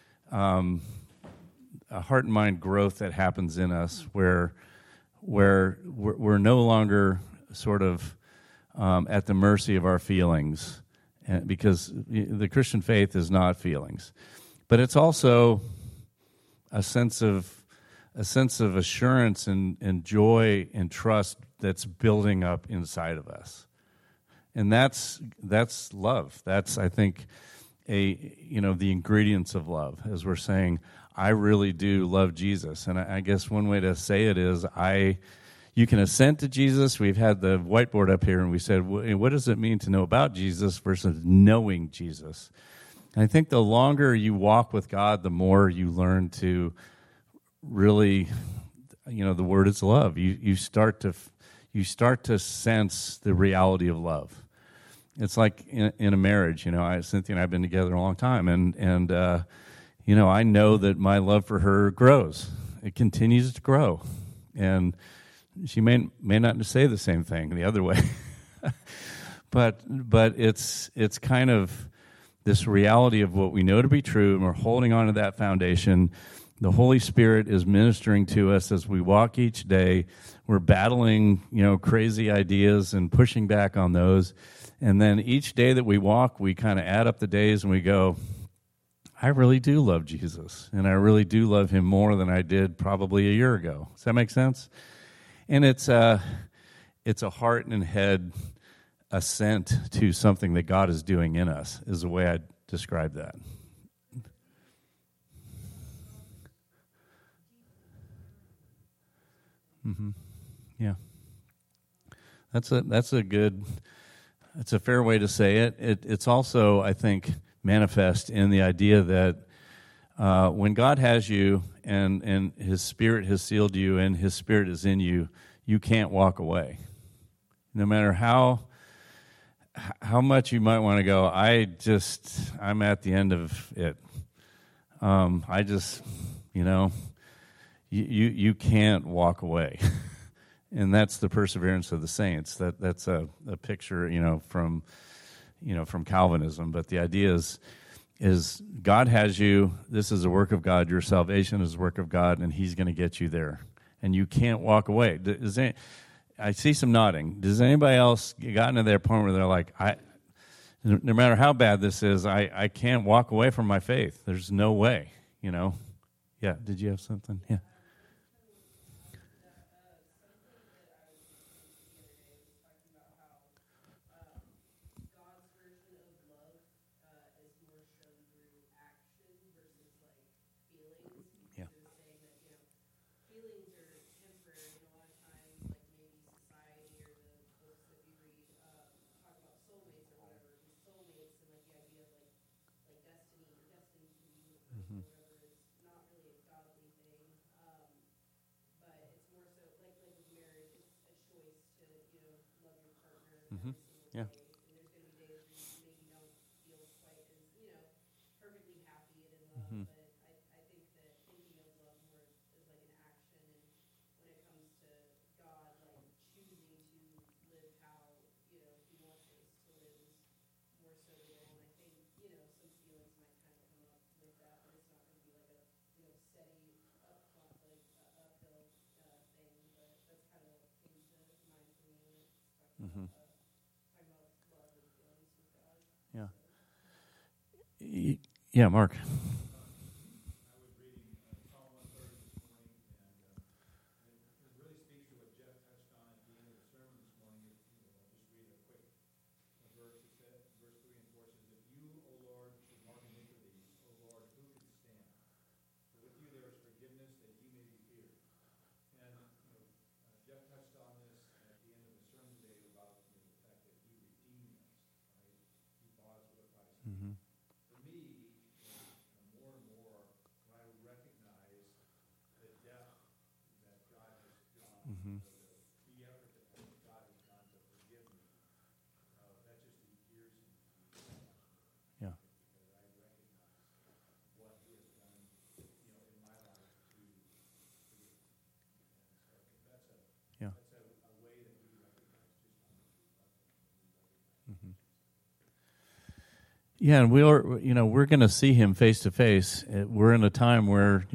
growth that happens in us where we're no longer sort of at the mercy of our feelings, because the Christian faith is not feelings, but it's also a sense of assurance and joy and trust that's building up inside of us, and that's love. That's, I think, the ingredients of love, as we're saying, I really do love Jesus. And I guess one way to say it is you can assent to Jesus. We've had the whiteboard up here, and we said, what does it mean to know about Jesus versus knowing Jesus? And I think the longer you walk with God, the more you learn to really, the word is love. You start to sense the reality of love. It's like in a marriage. Cynthia and I have been together a long time, and I know that my love for her grows. It continues to grow, and she may not say the same thing the other way, but it's kind of this reality of what we know to be true, and we're holding on to that foundation. The Holy Spirit is ministering to us as we walk each day. We're battling, crazy ideas and pushing back on those. And then each day that we walk, we kind of add up the days and we go, I really do love Jesus, and I really do love him more than I did probably a year ago. Does that make sense? And it's a heart and head assent to something that God is doing in us, is the way I describe that. Mm-hmm. Yeah, that's a fair way to say it. It's also, I think, manifest in the idea that when God has you and his Spirit has sealed you and his Spirit is in you, you can't walk away. No matter how much you might want to go, I'm at the end of it. You can't walk away. And that's the perseverance of the saints. That's a picture, from Calvinism. But the idea is God has you. This is a work of God. Your salvation is a work of God, and he's going to get you there. And you can't walk away. I see some nodding. Does anybody else gotten to that point where they're like, no matter how bad this is, I can't walk away from my faith. There's no way, Yeah, did you have something? Yeah. Mm-hmm. Yeah. Mm-hmm. Mm-hmm. Yeah. Yeah, Mark. Mm-hmm. Yeah. Yeah. Mm-hmm. Yeah, and we're going to see him face to face. We're in a time where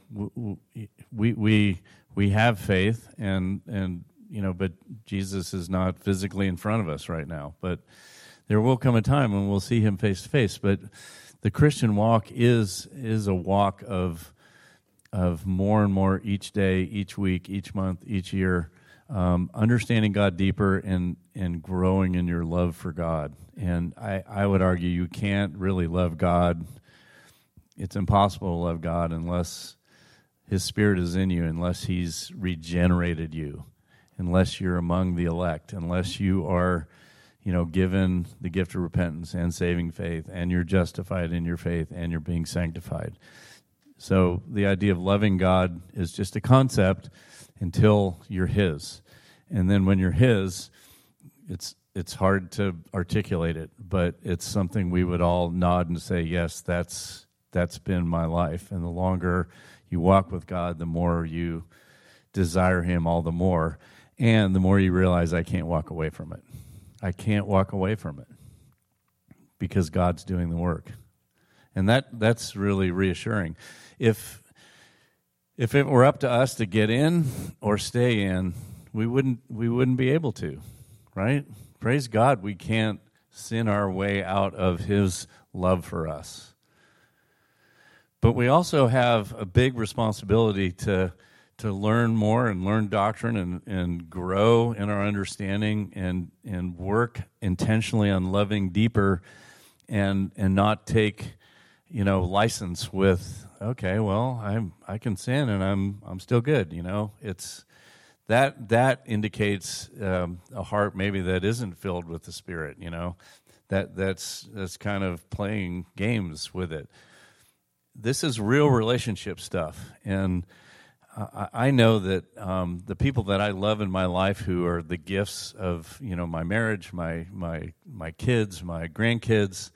we have faith, and but Jesus is not physically in front of us right now. But there will come a time when we'll see him face to face. But the Christian walk is a walk of more and more each day, each week, each month, each year, understanding God deeper and growing in your love for God. And I would argue you can't really love God. It's impossible to love God unless his Spirit is in you, unless he's regenerated you, unless you're among the elect, unless you are, given the gift of repentance and saving faith, and you're justified in your faith, and you're being sanctified. So the idea of loving God is just a concept until you're his. And then when you're his, it's hard to articulate it, but it's something we would all nod and say, yes, that's been my life. And the longer you walk with God, the more you desire him all the more. And the more you realize, I can't walk away from it. I can't walk away from it because God's doing the work. And that's really reassuring. If it were up to us to get in or stay in, we wouldn't be able to, right? Praise God, we can't sin our way out of his love for us. But we also have a big responsibility to learn more and learn doctrine and grow in our understanding and work intentionally on loving deeper and not take license with, okay, well, I can sin and I'm still good. It's that indicates a heart maybe that isn't filled with the Spirit. That's kind of playing games with it. This is real relationship stuff, and I know that the people that I love in my life, who are the gifts of my marriage, my kids, my grandkids.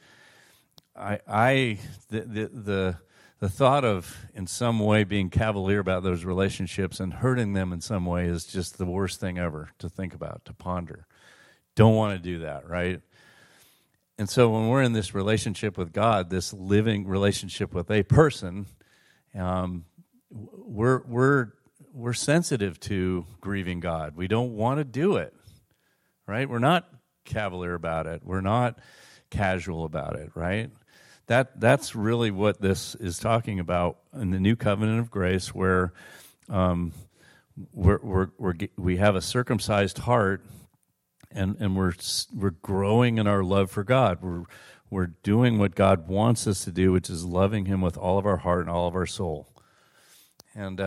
The thought of in some way being cavalier about those relationships and hurting them in some way is just the worst thing ever to think about, to ponder. Don't want to do that, right? And so when we're in this relationship with God, this living relationship with a person, we're sensitive to grieving God. We don't want to do it, right? We're not cavalier about it. We're not casual about it, right? That's really what this is talking about in the new covenant of grace, where we have a circumcised heart, and we're growing in our love for God. We're doing what God wants us to do, which is loving him with all of our heart and all of our soul. And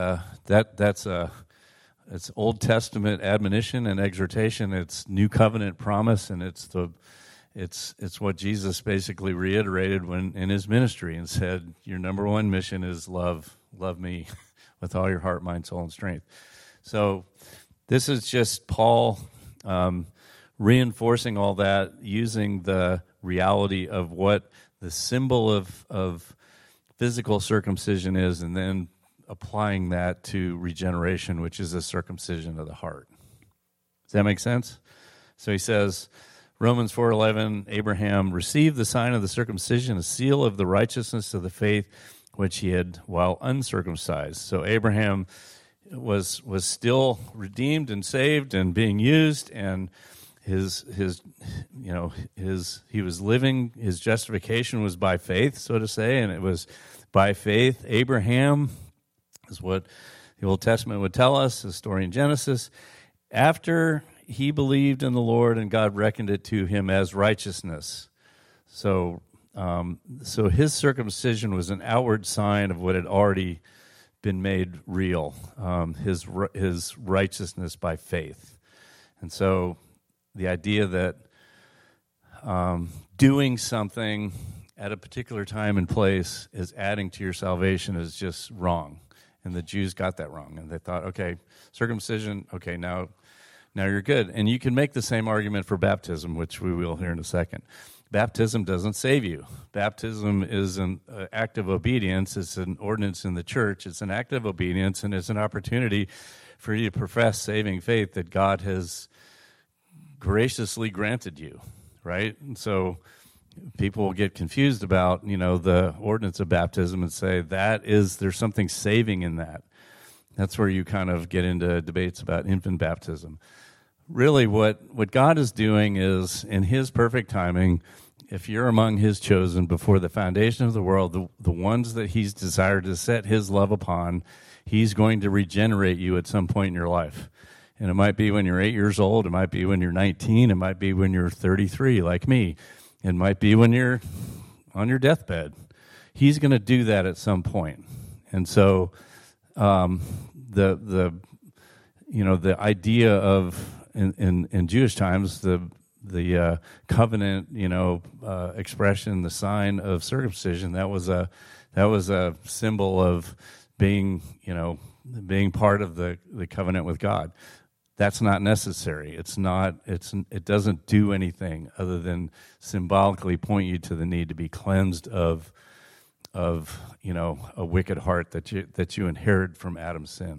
it's Old Testament admonition and exhortation. It's New Covenant promise, and it's what Jesus basically reiterated when in his ministry and said, your number one mission is love me with all your heart, mind, soul, and strength. So this is just Paul reinforcing all that, using the reality of what the symbol of physical circumcision is, and then applying that to regeneration, which is a circumcision of the heart. Does that make sense? So he says, Romans 4:11, Abraham received the sign of the circumcision, a seal of the righteousness of the faith which he had while uncircumcised. So Abraham was still redeemed and saved and being used, and he was living, his justification was by faith, so to say, and it was by faith. Abraham is what the Old Testament would tell us, the story in Genesis. After he believed in the Lord, and God reckoned it to him as righteousness. So his circumcision was an outward sign of what had already been made real, his righteousness by faith. And so the idea that doing something at a particular time and place is adding to your salvation is just wrong. And the Jews got that wrong, and they thought, okay, circumcision, okay, now you're good. And you can make the same argument for baptism, which we will here in a second. Baptism doesn't save you. Baptism is an act of obedience. It's an ordinance in the church. It's an act of obedience, and it's an opportunity for you to profess saving faith that God has graciously granted you, right? And so people will get confused about, the ordinance of baptism and say there's something saving in that. That's where you kind of get into debates about infant baptism. Really, what God is doing is, in His perfect timing, if you're among His chosen before the foundation of the world, the ones that He's desired to set His love upon, He's going to regenerate you at some point in your life. And it might be when you're 8 years old. It might be when you're 19. It might be when you're 33, like me. It might be when you're on your deathbed. He's going to do that at some point. And so the idea of in Jewish times the covenant expression, the sign of circumcision, that was a symbol of being part of the covenant with God. That's not necessary. It doesn't do anything other than symbolically point you to the need to be cleansed of a wicked heart that you inherit from Adam's sin.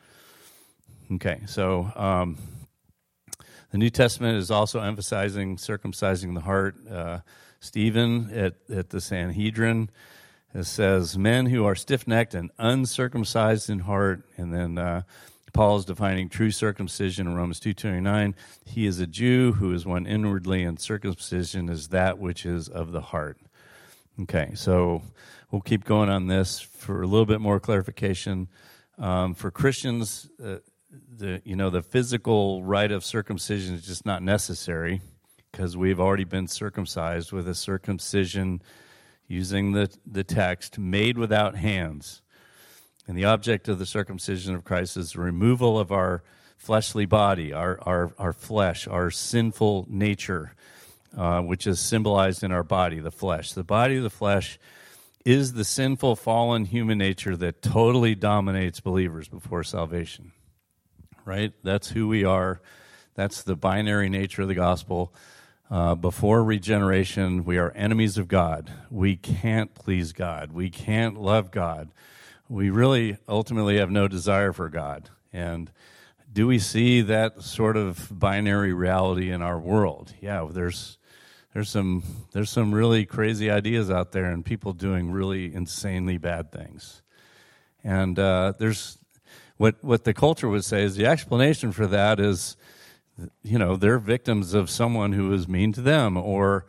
Okay, so the New Testament is also emphasizing circumcising the heart. Stephen at the Sanhedrin, it says, men who are stiff-necked and uncircumcised in heart, and then Paul is defining true circumcision in Romans 2:29. He is a Jew who is one inwardly, and circumcision is that which is of the heart. Okay, so we'll keep going on this for a little bit more clarification. For Christians, the physical rite of circumcision is just not necessary because we've already been circumcised with a circumcision using the text, made without hands. And the object of the circumcision of Christ is the removal of our fleshly body, our flesh, our sinful nature, which is symbolized in our body, the flesh. The body of the flesh is the sinful, fallen human nature that totally dominates believers before salvation, right? That's who we are. That's the binary nature of the gospel. Before regeneration, we are enemies of God. We can't please God. We can't love God. We really ultimately have no desire for God. And do we see that sort of binary reality in our world? Yeah, there's some really crazy ideas out there and people doing really insanely bad things. And there's what the culture would say is the explanation for that is, they're victims of someone who was mean to them, or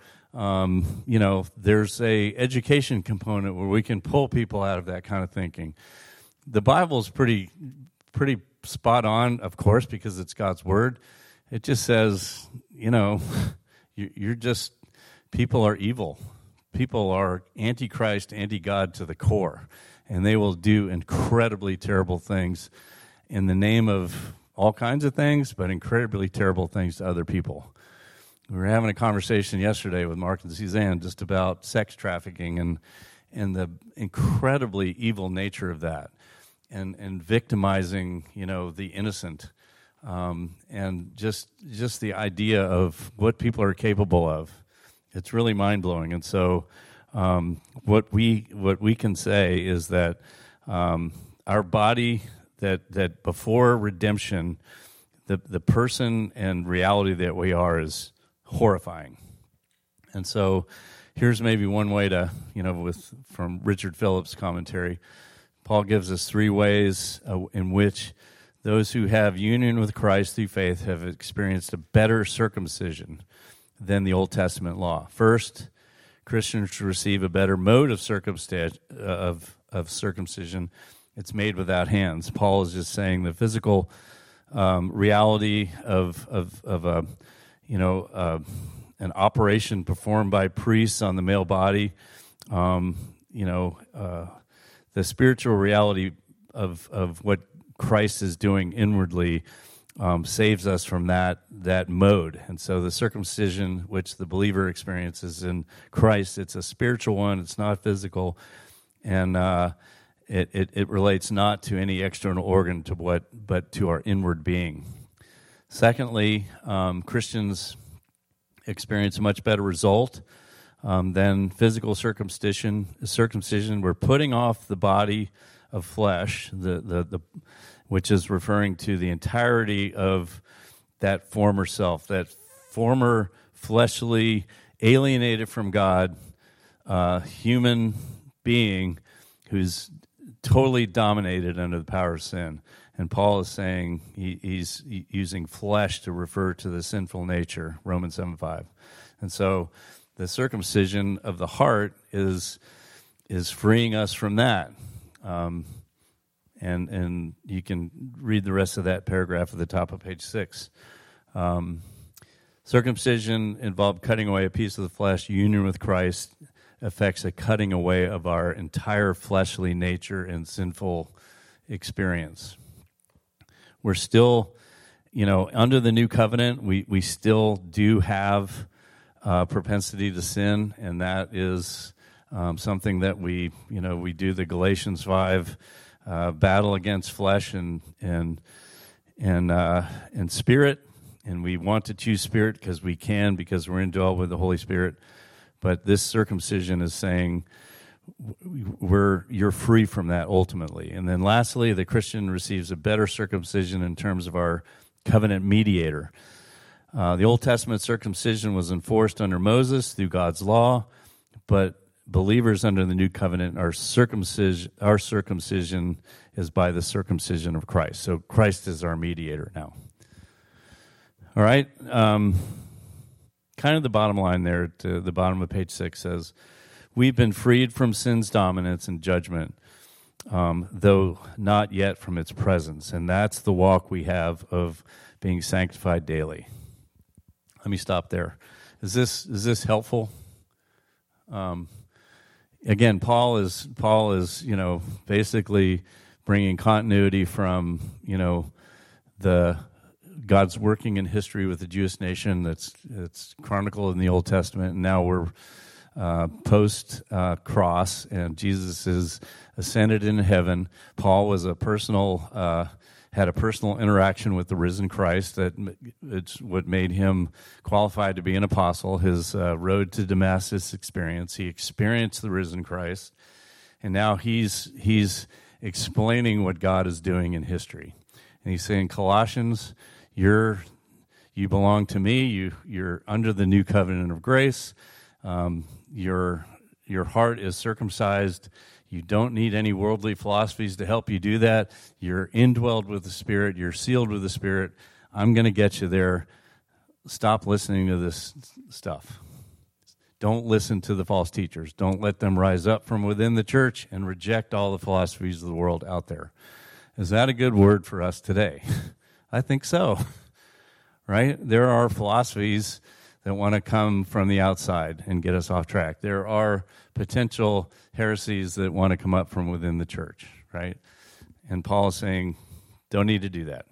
there's a education component where we can pull people out of that kind of thinking. The Bible's pretty spot on, of course, because it's God's word. It just says, you're just, people are evil. People are anti-Christ, anti-God to the core, and they will do incredibly terrible things in the name of all kinds of things, but incredibly terrible things to other people. We were having a conversation yesterday with Mark and Suzanne just about sex trafficking and the incredibly evil nature of that, and victimizing, the innocent, and just the idea of what people are capable of. It's really mind blowing. And so, what we can say is that our body, that before redemption, the person and reality that we are is horrifying. And so here's maybe one way to, from Richard Phillips' commentary, Paul gives us 3 ways in which those who have union with Christ through faith have experienced a better circumcision than the Old Testament law. First, Christians receive a better mode of circumcision. It's made without hands. Paul is just saying the physical reality of an operation performed by priests on the male body, the spiritual reality of what Christ is doing inwardly saves us from that mode. And so the circumcision which the believer experiences in Christ, it's a spiritual one. It's not physical, and it relates not to any external organ but to our inward being. Secondly, Christians experience a much better result than physical circumcision. We're putting off the body of flesh, which is referring to the entirety of that former self, that former fleshly, alienated from God, human being who's totally dominated under the power of sin. And Paul is saying he's using flesh to refer to the sinful nature, Romans 7:5. And so the circumcision of the heart is freeing us from that. And you can read the rest of that paragraph at the top of page 6. Circumcision involved cutting away a piece of the flesh. Union with Christ affects a cutting away of our entire fleshly nature and sinful experience. We're still, under the new covenant, we still do have propensity to sin, and that is something that we do the Galatians 5 battle against flesh and spirit, and we want to choose spirit because we're indwelt with the Holy Spirit. But this circumcision is saying you're free from that ultimately. And then lastly, the Christian receives a better circumcision in terms of our covenant mediator. The Old Testament circumcision was enforced under Moses through God's law, but believers under the new covenant, our circumcision is by the circumcision of Christ. So Christ is our mediator now. All right. Kind of the bottom line there to the bottom of page 6 says, we've been freed from sin's dominance and judgment, though not yet from its presence. And that's the walk we have of being sanctified daily. Let me stop there. Is this helpful? Again, Paul is basically bringing continuity from the God's working in history with the Jewish nation that's chronicled in the Old Testament, and now we're post cross, and Jesus is ascended into heaven. Paul was had a personal interaction with the risen Christ. It's what made him qualified to be an apostle. His road to Damascus experience. He experienced the risen Christ, and now he's explaining what God is doing in history. And he's saying, Colossians, you belong to me. You're under the new covenant of grace. Your heart is circumcised. You don't need any worldly philosophies to help you do that. You're indwelled with the Spirit. You're sealed with the Spirit. I'm going to get you there. Stop listening to this stuff. Don't listen to the false teachers. Don't let them rise up from within the church and reject all the philosophies of the world out there. Is that a good word for us today? I think so. Right? There are philosophies that want to come from the outside and get us off track. There are potential heresies that want to come up from within the church, right? And Paul is saying, don't need to do that.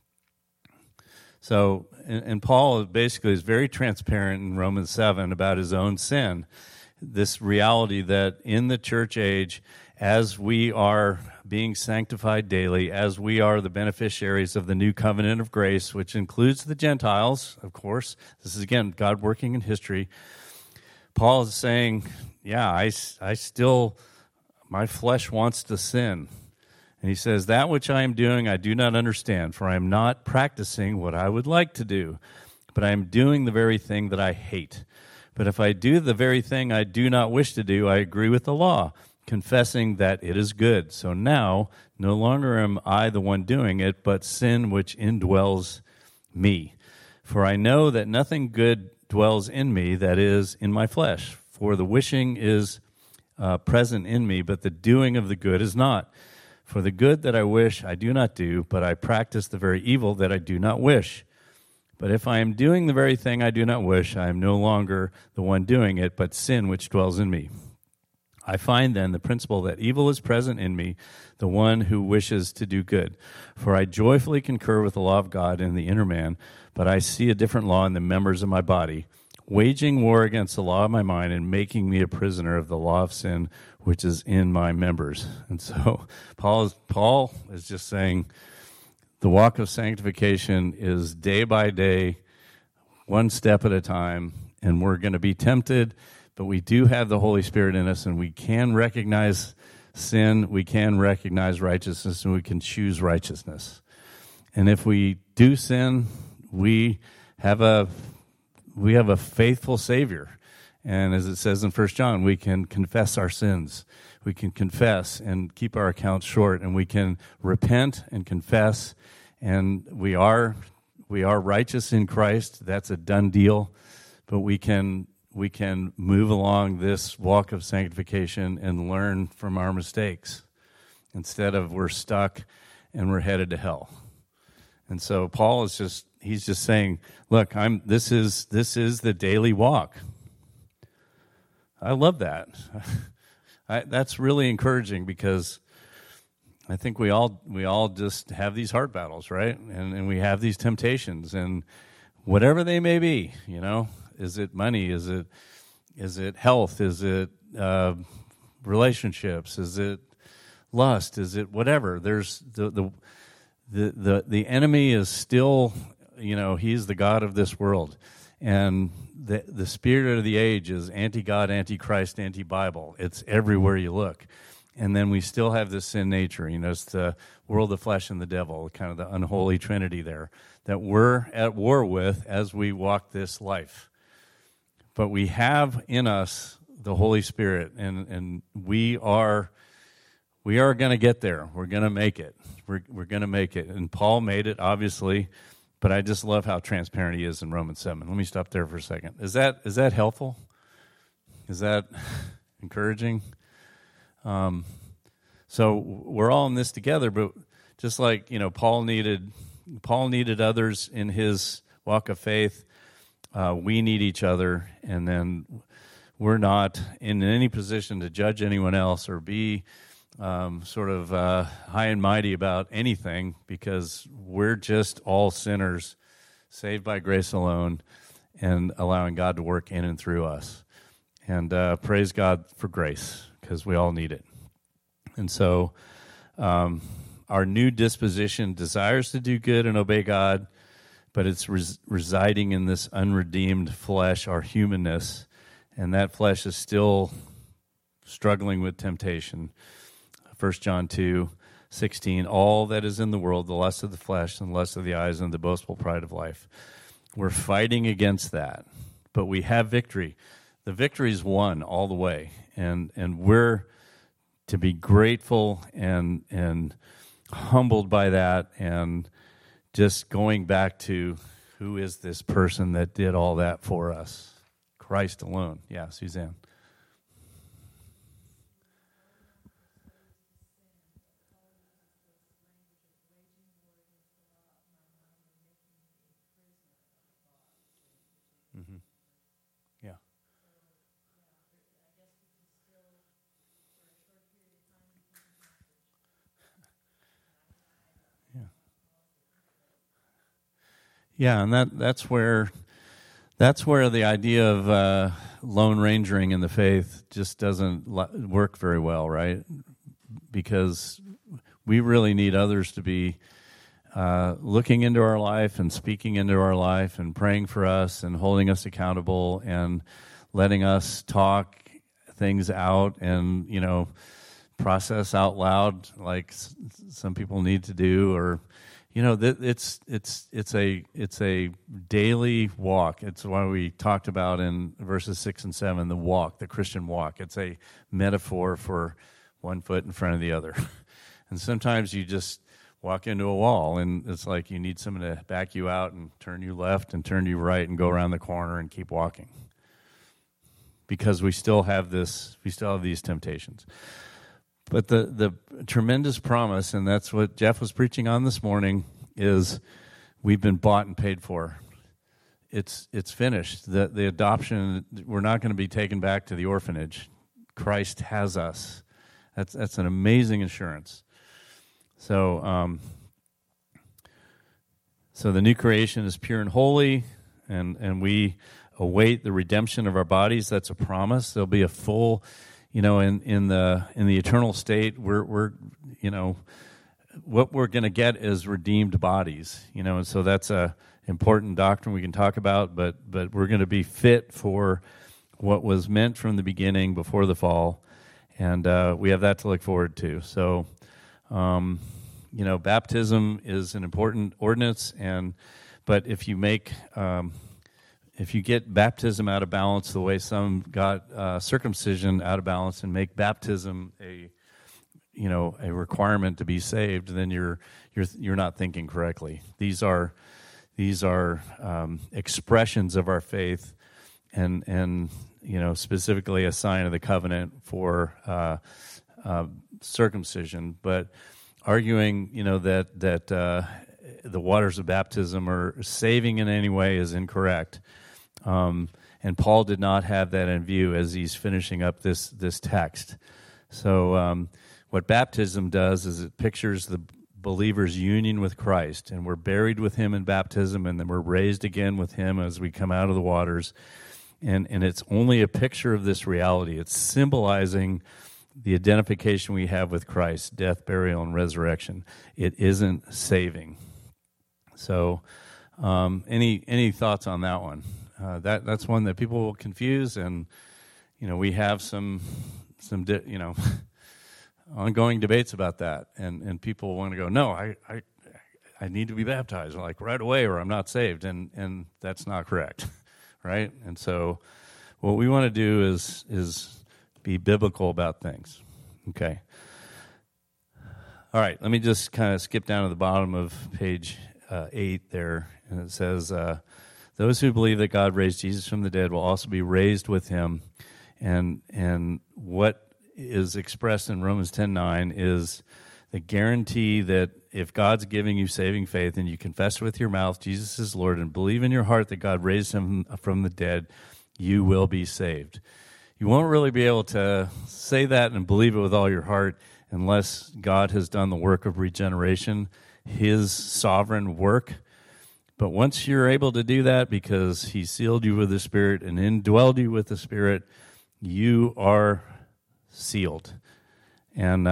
So, and Paul basically is very transparent in Romans 7 about his own sin, this reality that in the church age, as we are being sanctified daily, as we are the beneficiaries of the new covenant of grace, which includes the Gentiles, of course. This is, again, God working in history. Paul is saying, yeah, I still, my flesh wants to sin. And he says, that which I am doing I do not understand, for I am not practicing what I would like to do, but I am doing the very thing that I hate. But if I do the very thing I do not wish to do, I agree with the law, confessing that it is good. So now, no longer am I the one doing it, but sin which indwells me. For I know that nothing good dwells in me, that is, in my flesh. For the wishing is present in me, but the doing of the good is not. For the good that I wish I do not do, but I practice the very evil that I do not wish. But if I am doing the very thing I do not wish, I am no longer the one doing it, but sin which dwells in me. I find then the principle that evil is present in me, the one who wishes to do good. For I joyfully concur with the law of God in the inner man, but I see a different law in the members of my body, waging war against the law of my mind and making me a prisoner of the law of sin which is in my members. And so Paul is just saying the walk of sanctification is day by day, one step at a time, and we're going to be tempted, but we do have the Holy Spirit in us, and we can recognize sin, we can recognize righteousness, and we can choose righteousness. And if we do sin, we have a faithful Savior. And as it says in 1 John, we can confess our sins. We can confess and keep our accounts short, and we can repent and confess, and we are righteous in Christ. That's a done deal. But we can move along this walk of sanctification and learn from our mistakes instead of we're stuck and we're headed to hell. And so Paul is he's just saying, look, this is the daily walk. I love that. That's really encouraging because I think we all just have these heart battles, right? And we have these temptations, and whatever they may be, is it money? Is it health? Is it relationships? Is it lust? Is it whatever? There's the enemy is still, he's the god of this world. And the spirit of the age is anti-God, anti-Christ, anti-Bible. It's everywhere you look. And then we still have this sin nature. It's the world, the flesh, and the devil, kind of the unholy trinity there, that we're at war with as we walk this life. But we have in us the Holy Spirit, and we are going to get there. We're going to make it. We're going to make it. And Paul made it, obviously. But I just love how transparent he is in Romans 7. Let me stop there for a second. Is that helpful? Is that encouraging? So we're all in this together, but just like, Paul needed others in his walk of faith, we need each other, and then we're not in any position to judge anyone else or be high and mighty about anything, because we're just all sinners saved by grace alone and allowing God to work in and through us. And praise God for grace, because we all need it. And so our new disposition desires to do good and obey God, but it's residing in this unredeemed flesh, our humanness, and that flesh is still struggling with temptation. 1 John 2:16, all that is in the world, the lust of the flesh and the lust of the eyes and the boastful pride of life. We're fighting against that, but we have victory. The victory is won all the way, and we're to be grateful and humbled by that, and just going back to who is this person that did all that for us? Christ alone. Yeah, Suzanne. Mm-hmm. Yeah. Yeah. Yeah, and that's where the idea of lone rangering in the faith just doesn't work very well, right? Because we really need others to be looking into our life and speaking into our life and praying for us and holding us accountable and letting us talk things out and, process out loud like some people need to do, or it's a daily walk. It's why we talked about in verses 6 and 7 the walk, the Christian walk. It's a metaphor for one foot in front of the other, and sometimes you just walk into a wall, and it's like you need someone to back you out and turn you left and turn you right and go around the corner and keep walking, because we still have these temptations. But the tremendous promise, and that's what Jeff was preaching on this morning, is we've been bought and paid for. It's finished. The adoption, we're not going to be taken back to the orphanage. Christ has us. That's an amazing assurance. So the new creation is pure and holy, and we await the redemption of our bodies. That's a promise. There'll be a full, in the eternal state, we're what we're going to get is redeemed bodies, and so that's a important doctrine we can talk about, but we're going to be fit for what was meant from the beginning before the fall, and we have that to look forward to. So, baptism is an important ordinance, but if you get baptism out of balance the way some got circumcision out of balance and make baptism a requirement to be saved, then you're not thinking correctly. These are expressions of our faith, and specifically a sign of the covenant for circumcision. But arguing that the waters of baptism are saving in any way is incorrect. And Paul did not have that in view as he's finishing up this text. So what baptism does is it pictures the believer's union with Christ, and we're buried with him in baptism, and then we're raised again with him as we come out of the waters. And it's only a picture of this reality. It's symbolizing the identification we have with Christ, death, burial, and resurrection. It isn't saving. So any thoughts on that one? That's one that people will confuse, and we have some ongoing debates about that, and people want to go, no, I need to be baptized like right away, or I'm not saved, and that's not correct, right? And so, what we want to do is be biblical about things. Okay. All right. Let me just kind of skip down to the bottom of page 8 there, and it says, "Those who believe that God raised Jesus from the dead will also be raised with him," and what is expressed in Romans 10:9 is the guarantee that if God's giving you saving faith and you confess with your mouth Jesus is Lord and believe in your heart that God raised him from the dead, you will be saved. You won't really be able to say that and believe it with all your heart unless God has done the work of regeneration, his sovereign work. But once you're able to do that because he sealed you with the Spirit and indwelled you with the Spirit, you are sealed. And,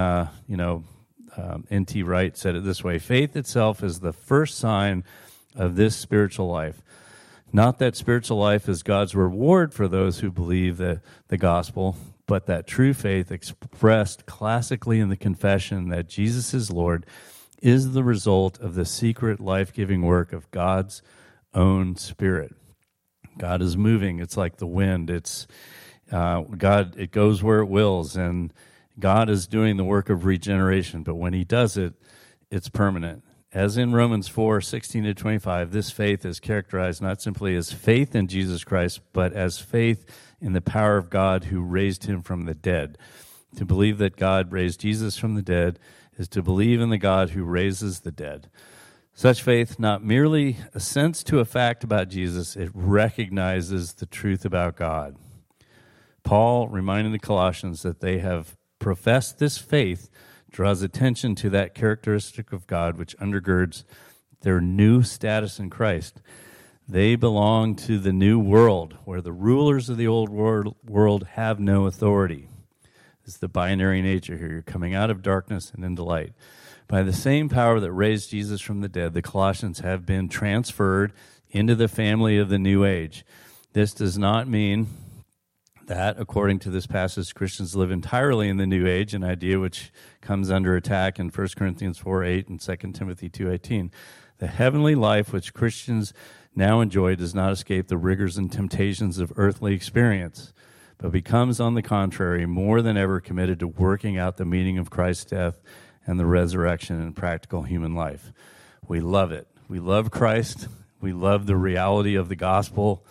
N.T. Wright said it this way: faith itself is the first sign of this spiritual life. Not that spiritual life is God's reward for those who believe the gospel, but that true faith expressed classically in the confession that Jesus is Lord is the result of the secret life-giving work of God's own Spirit. God is moving. It's like the wind. It's God, it goes where it wills, and God is doing the work of regeneration, but when he does it, it's permanent. As in Romans 4:16-25, this faith is characterized not simply as faith in Jesus Christ, but as faith in the power of God who raised him from the dead. To believe that God raised Jesus from the dead is to believe in the God who raises the dead. Such faith not merely assents to a fact about Jesus, it recognizes the truth about God. Paul, reminding the Colossians that they have professed this faith, draws attention to that characteristic of God which undergirds their new status in Christ. They belong to the new world, where the rulers of the old world have no authority. It's the binary nature here. You're coming out of darkness and into light. By the same power that raised Jesus from the dead, the Colossians have been transferred into the family of the new age. This does not mean that, according to this passage, Christians live entirely in the new age, an idea which comes under attack in 1 Corinthians 4:8 and 2 Timothy 2:18. The heavenly life which Christians now enjoy does not escape the rigors and temptations of earthly experience, but becomes, on the contrary, more than ever committed to working out the meaning of Christ's death and the resurrection in practical human life. We love it. We love Christ. We love the reality of the gospel.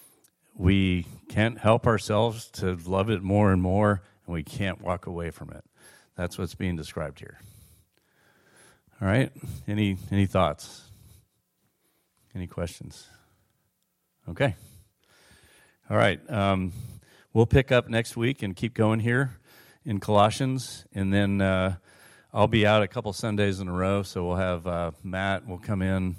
We can't help ourselves to love it more and more, and we can't walk away from it. That's what's being described here. All right? Any thoughts? Any questions? Okay. All right. We'll pick up next week and keep going here in Colossians, and then I'll be out a couple Sundays in a row, so we'll have Matt will come in.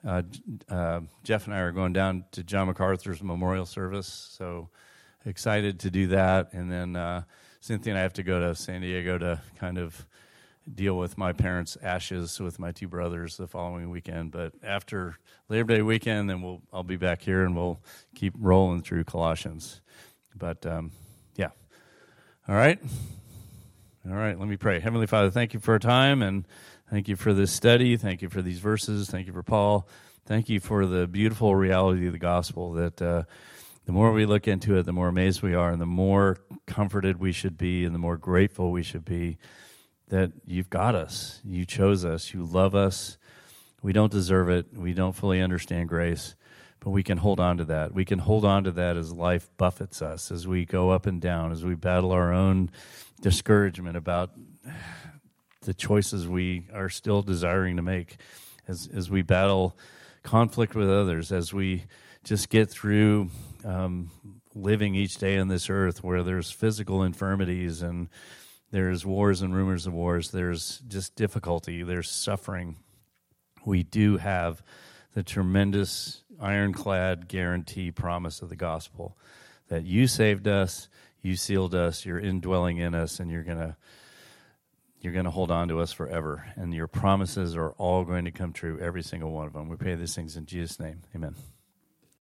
Jeff and I are going down to John MacArthur's memorial service, so excited to do that. And then Cynthia and I have to go to San Diego to kind of deal with my parents' ashes with my two brothers the following weekend. But after Labor Day weekend, then I'll be back here and we'll keep rolling through Colossians. But yeah, all right. Let me pray. Heavenly Father, thank you for our time, and thank you for this study. Thank you for these verses. Thank you for Paul. Thank you for the beautiful reality of the gospel that the more we look into it, the more amazed we are, and the more comforted we should be, and the more grateful we should be that you've got us. You chose us. You love us. We don't deserve it. We don't fully understand grace, but we can hold on to that. We can hold on to that as life buffets us, as we go up and down, as we battle our own discouragement about the choices we are still desiring to make, as we battle conflict with others, as we just get through living each day on this earth where there's physical infirmities and there's wars and rumors of wars, there's just difficulty, there's suffering. We do have the tremendous ironclad guarantee promise of the gospel that you saved us, you sealed us, you're indwelling in us, and you're gonna hold on to us forever. And your promises are all going to come true, every single one of them. We pray these things in Jesus' name. Amen.